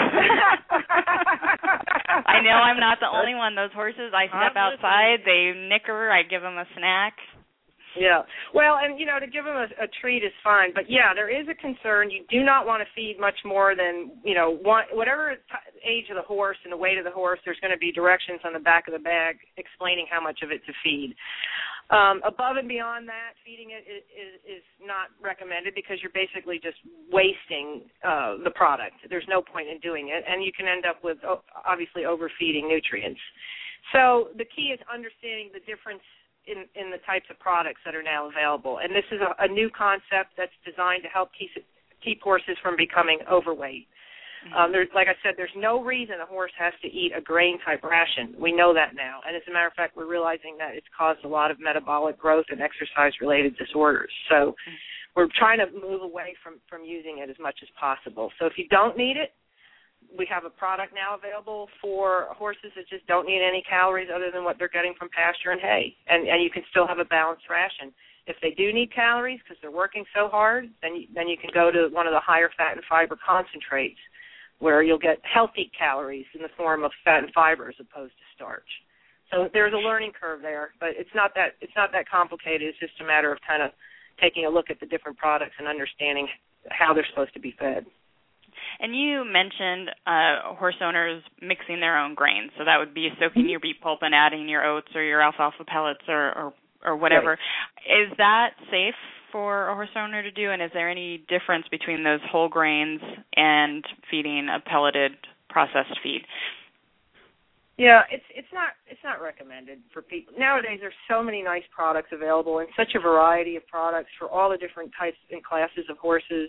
I know I'm not the only one. Those horses, I step outside, they nicker, I give them a snack. Yeah. Well, and, to give them a treat is fine. But, yeah, there is a concern. You do not want to feed much more than, whatever age of the horse and the weight of the horse, there's going to be directions on the back of the bag explaining how much of it to feed. Above and beyond that, feeding it is not recommended because you're basically just wasting the product. There's no point in doing it, and you can end up with, obviously, overfeeding nutrients. So the key is understanding the difference in the types of products that are now available. And this is a new concept that's designed to help keep horses from becoming overweight. Like I said, there's no reason a horse has to eat a grain-type ration. We know that now. And as a matter of fact, we're realizing that it's caused a lot of metabolic growth and exercise-related disorders. So we're trying to move away from using it as much as possible. So if you don't need it, we have a product now available for horses that just don't need any calories other than what they're getting from pasture and hay. And you can still have a balanced ration. If they do need calories because they're working so hard, then you can go to one of the higher fat and fiber concentrates, where you'll get healthy calories in the form of fat and fiber as opposed to starch. So there's a learning curve there, but it's not that complicated. It's just a matter of kind of taking a look at the different products and understanding how they're supposed to be fed. And you mentioned horse owners mixing their own grains, so that would be soaking your beet pulp and adding your oats or your alfalfa pellets or whatever. Right. Is that safe for a horse owner to do, and is there any difference between those whole grains and feeding a pelleted processed feed? Yeah, it's not recommended for people. Nowadays there's so many nice products available and such a variety of products for all the different types and classes of horses.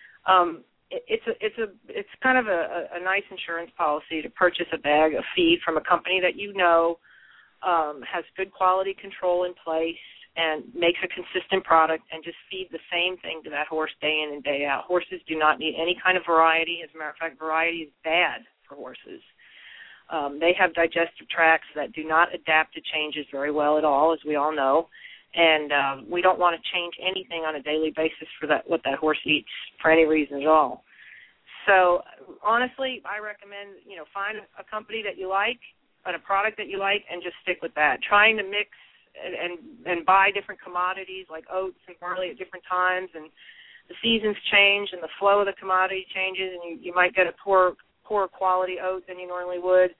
It's kind of a nice insurance policy to purchase a bag of feed from a company that has good quality control in place and makes a consistent product, and just feed the same thing to that horse day in and day out. Horses do not need any kind of variety. As a matter of fact, variety is bad for horses. They have digestive tracts that do not adapt to changes very well at all, as we all know. And we don't want to change anything on a daily basis for what that horse eats for any reason at all. So honestly, I recommend, find a company that you like and a product that you like and just stick with that. Trying to mix and buy different commodities like oats and barley at different times, and the seasons change and the flow of the commodity changes, and you might get a poorer quality oat than you normally would.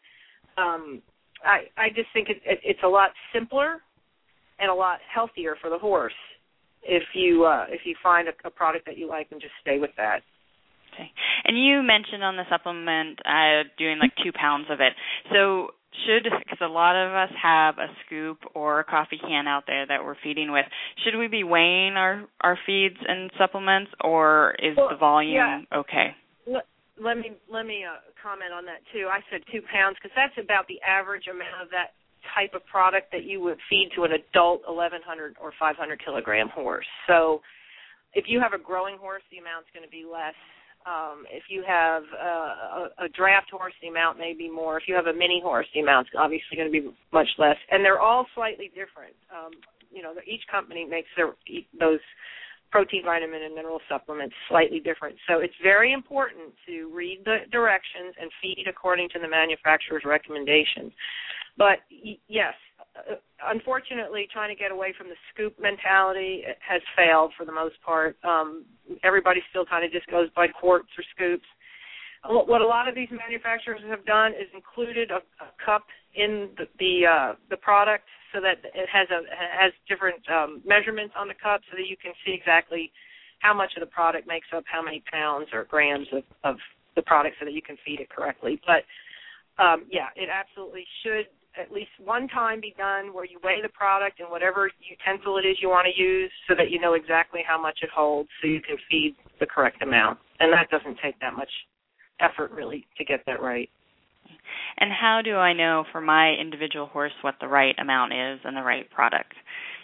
I just think it's a lot simpler and a lot healthier for the horse if you find a product that you like and just stay with that. Okay. And you mentioned on the supplement doing like 2 pounds of it. So because a lot of us have a scoop or a coffee can out there that we're feeding with, should we be weighing our feeds and supplements, or is the volume okay? Let me comment on that too. I said 2 pounds because that's about the average amount of that type of product that you would feed to an adult 1,100 or 500 kilogram horse. So if you have a growing horse, the amount's going to be less. If you have a draft horse, the amount may be more. If you have a mini horse, the amount's obviously going to be much less. And they're all slightly different. each company makes those protein, vitamin, and mineral supplements slightly different. So it's very important to read the directions and feed according to the manufacturer's recommendations. But yes, unfortunately, trying to get away from the scoop mentality has failed for the most part. Everybody still kind of just goes by quarts or scoops. What a lot of these manufacturers have done is included a cup in the product so that it has different measurements on the cup so that you can see exactly how much of the product makes up how many pounds or grams of the product so that you can feed it correctly. But, it absolutely should at least one time be done where you weigh the product and whatever utensil it is you want to use so that you know exactly how much it holds so you can feed the correct amount. And that doesn't take that much effort, really, to get that right. And how do I know for my individual horse what the right amount is and the right product?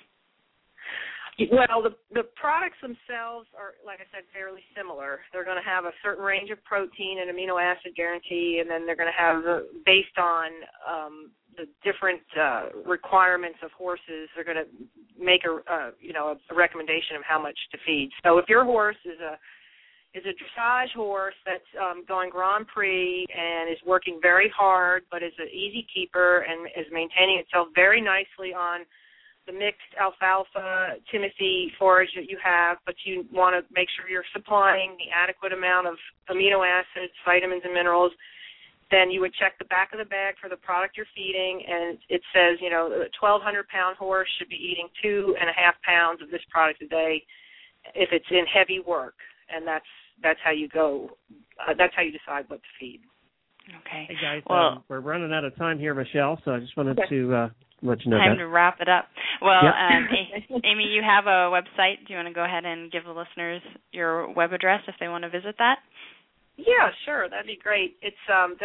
Well, the products themselves are, like I said, fairly similar. They're going to have a certain range of protein and amino acid guarantee, and then they're going to have, based on the different requirements of horses, they're going to make a recommendation of how much to feed. So if your horse is a dressage horse that's going Grand Prix and is working very hard but is an easy keeper and is maintaining itself very nicely on the mixed alfalfa, Timothy forage that you have, but you want to make sure you're supplying the adequate amount of amino acids, vitamins, and minerals, then you would check the back of the bag for the product you're feeding, and it says, a 1,200-pound horse should be eating 2.5 pounds of this product a day if it's in heavy work, and that's how you go. That's how you decide what to feed. Okay. Hey, guys, we're running out of time here, Michelle, so I just wanted to let you know time that. to wrap it up. Well, Yep. Amy, you have a website. Do you want to go ahead and give the listeners your web address if they want to visit that? Yeah, sure. That'd be great. It's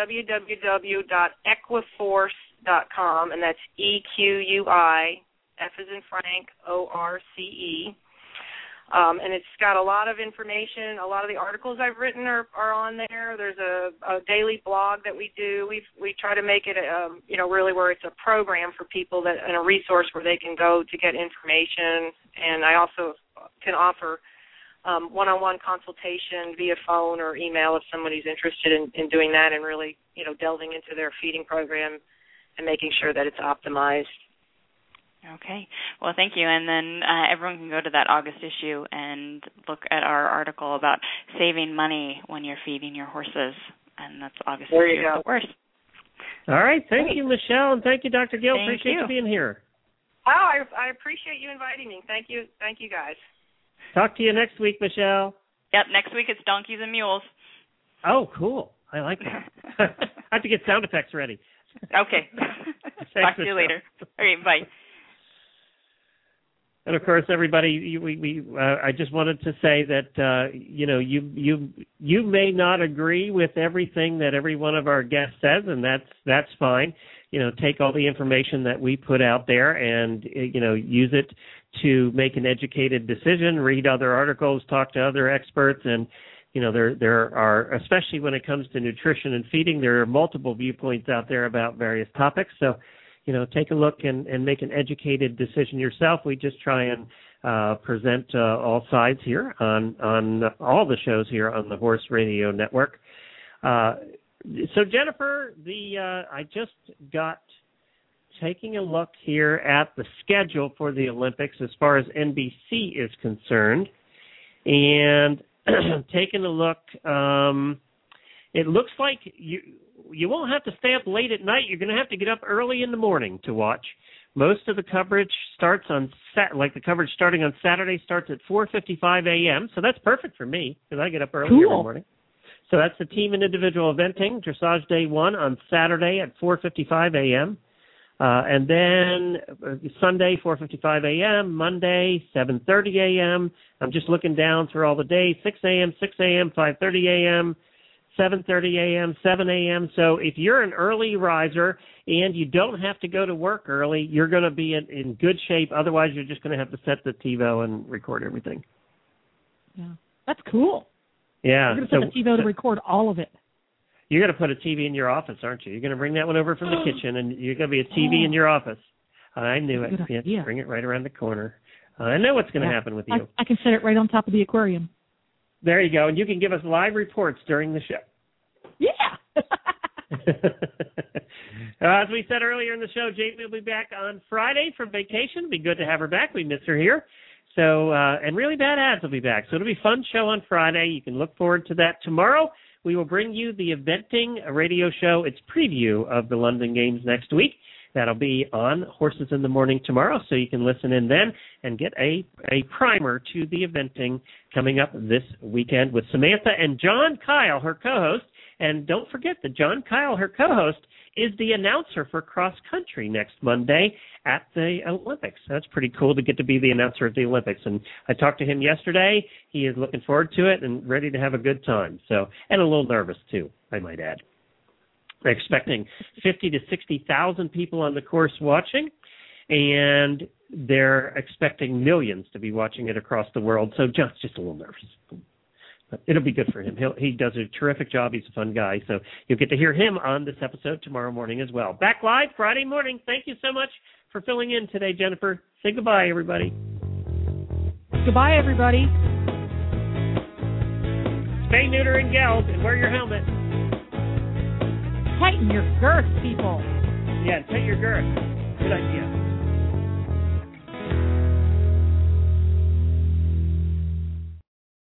www.equiforce.com, and that's EQUI, F as in Frank, ORCE. And it's got a lot of information. A lot of the articles I've written are on there. There's a daily blog that we do. We try to make it, really where it's a program for people and a resource where they can go to get information. And I also can offer one-on-one consultation via phone or email if somebody's interested in doing that and really, delving into their feeding program and making sure that it's optimized. Okay. Well, thank you. And then everyone can go to that August issue and look at our article about saving money when you're feeding your horses. And that's August there you issue go. of the Horse. All right. Thank you, Michelle, and thank you, Dr. Gill. Thank Appreciate you being here. Oh, I appreciate you inviting me. Thank you. Thank you, guys. Talk to you next week, Michelle. Yep. Next week it's donkeys and mules. Oh, cool. I like that. I have to get sound effects ready. Okay. Talk to you later. All right. Bye. And of course, everybody, I just wanted to say that you may not agree with everything that every one of our guests says, and that's fine. Take all the information that we put out there and use it to make an educated decision. Read other articles, talk to other experts, and there are, especially when it comes to nutrition and feeding, there are multiple viewpoints out there about various topics. So, take a look and make an educated decision yourself. We just try and present all sides here on all the shows here on the Horse Radio Network. So, Jennifer, I just got taking a look here at the schedule for the Olympics as far as NBC is concerned, and taking a look, it looks like you won't have to stay up late at night. You're going to have to get up early in the morning to watch. Most of the coverage starts the coverage starting on Saturday starts at 4:55 a.m., so that's perfect for me because I get up early every morning. So that's the team and individual eventing, Dressage Day 1 on Saturday at 4:55 a.m., and then Sunday, 4:55 a.m., Monday, 7:30 a.m. I'm just looking down through all the days, 6 a.m., 6 a.m., 5:30 a.m., 7:30 a.m., 7 a.m. So if you're an early riser and you don't have to go to work early, you're going to be in good shape. Otherwise, you're just going to have to set the TiVo and record everything. Yeah, that's cool. Yeah. You're going to set the TiVo to record all of it. You're going to put a TV in your office, aren't you? You're going to bring that one over from the kitchen, and you're going to be a TV in your office. I knew it. Yeah, bring it right around the corner. I know what's going to happen with you. I can set it right on top of the aquarium. There you go, and you can give us live reports during the show. Yeah. As we said earlier in the show, Jamie will be back on Friday from vacation. It'll be good to have her back. We miss her here. So, and Really Bad Ads will be back. So it'll be a fun show on Friday. You can look forward to that. Tomorrow, we will bring you the Eventing radio show. It's preview of the London Games next week. That'll be on Horses in the Morning tomorrow, so you can listen in then and get a primer to the eventing coming up this weekend with Samantha and John Kyle, her co-host. And don't forget that John Kyle, her co-host, is the announcer for cross country next Monday at the Olympics. That's pretty cool to get to be the announcer at the Olympics. And I talked to him yesterday. He is looking forward to it and ready to have a good time. So, and a little nervous too, I might add. They're expecting 50 to 60,000 people on the course watching, and they're expecting millions to be watching it across the world. So John's just a little nervous. But it'll be good for him. He does a terrific job. He's a fun guy. So you'll get to hear him on this episode tomorrow morning as well. Back live Friday morning. Thank you so much for filling in today, Jennifer. Say goodbye, everybody. Goodbye, everybody. Spay, neuter, and geld, and wear your helmet. Tighten your girth, people. Yeah, tighten your girth. Good idea.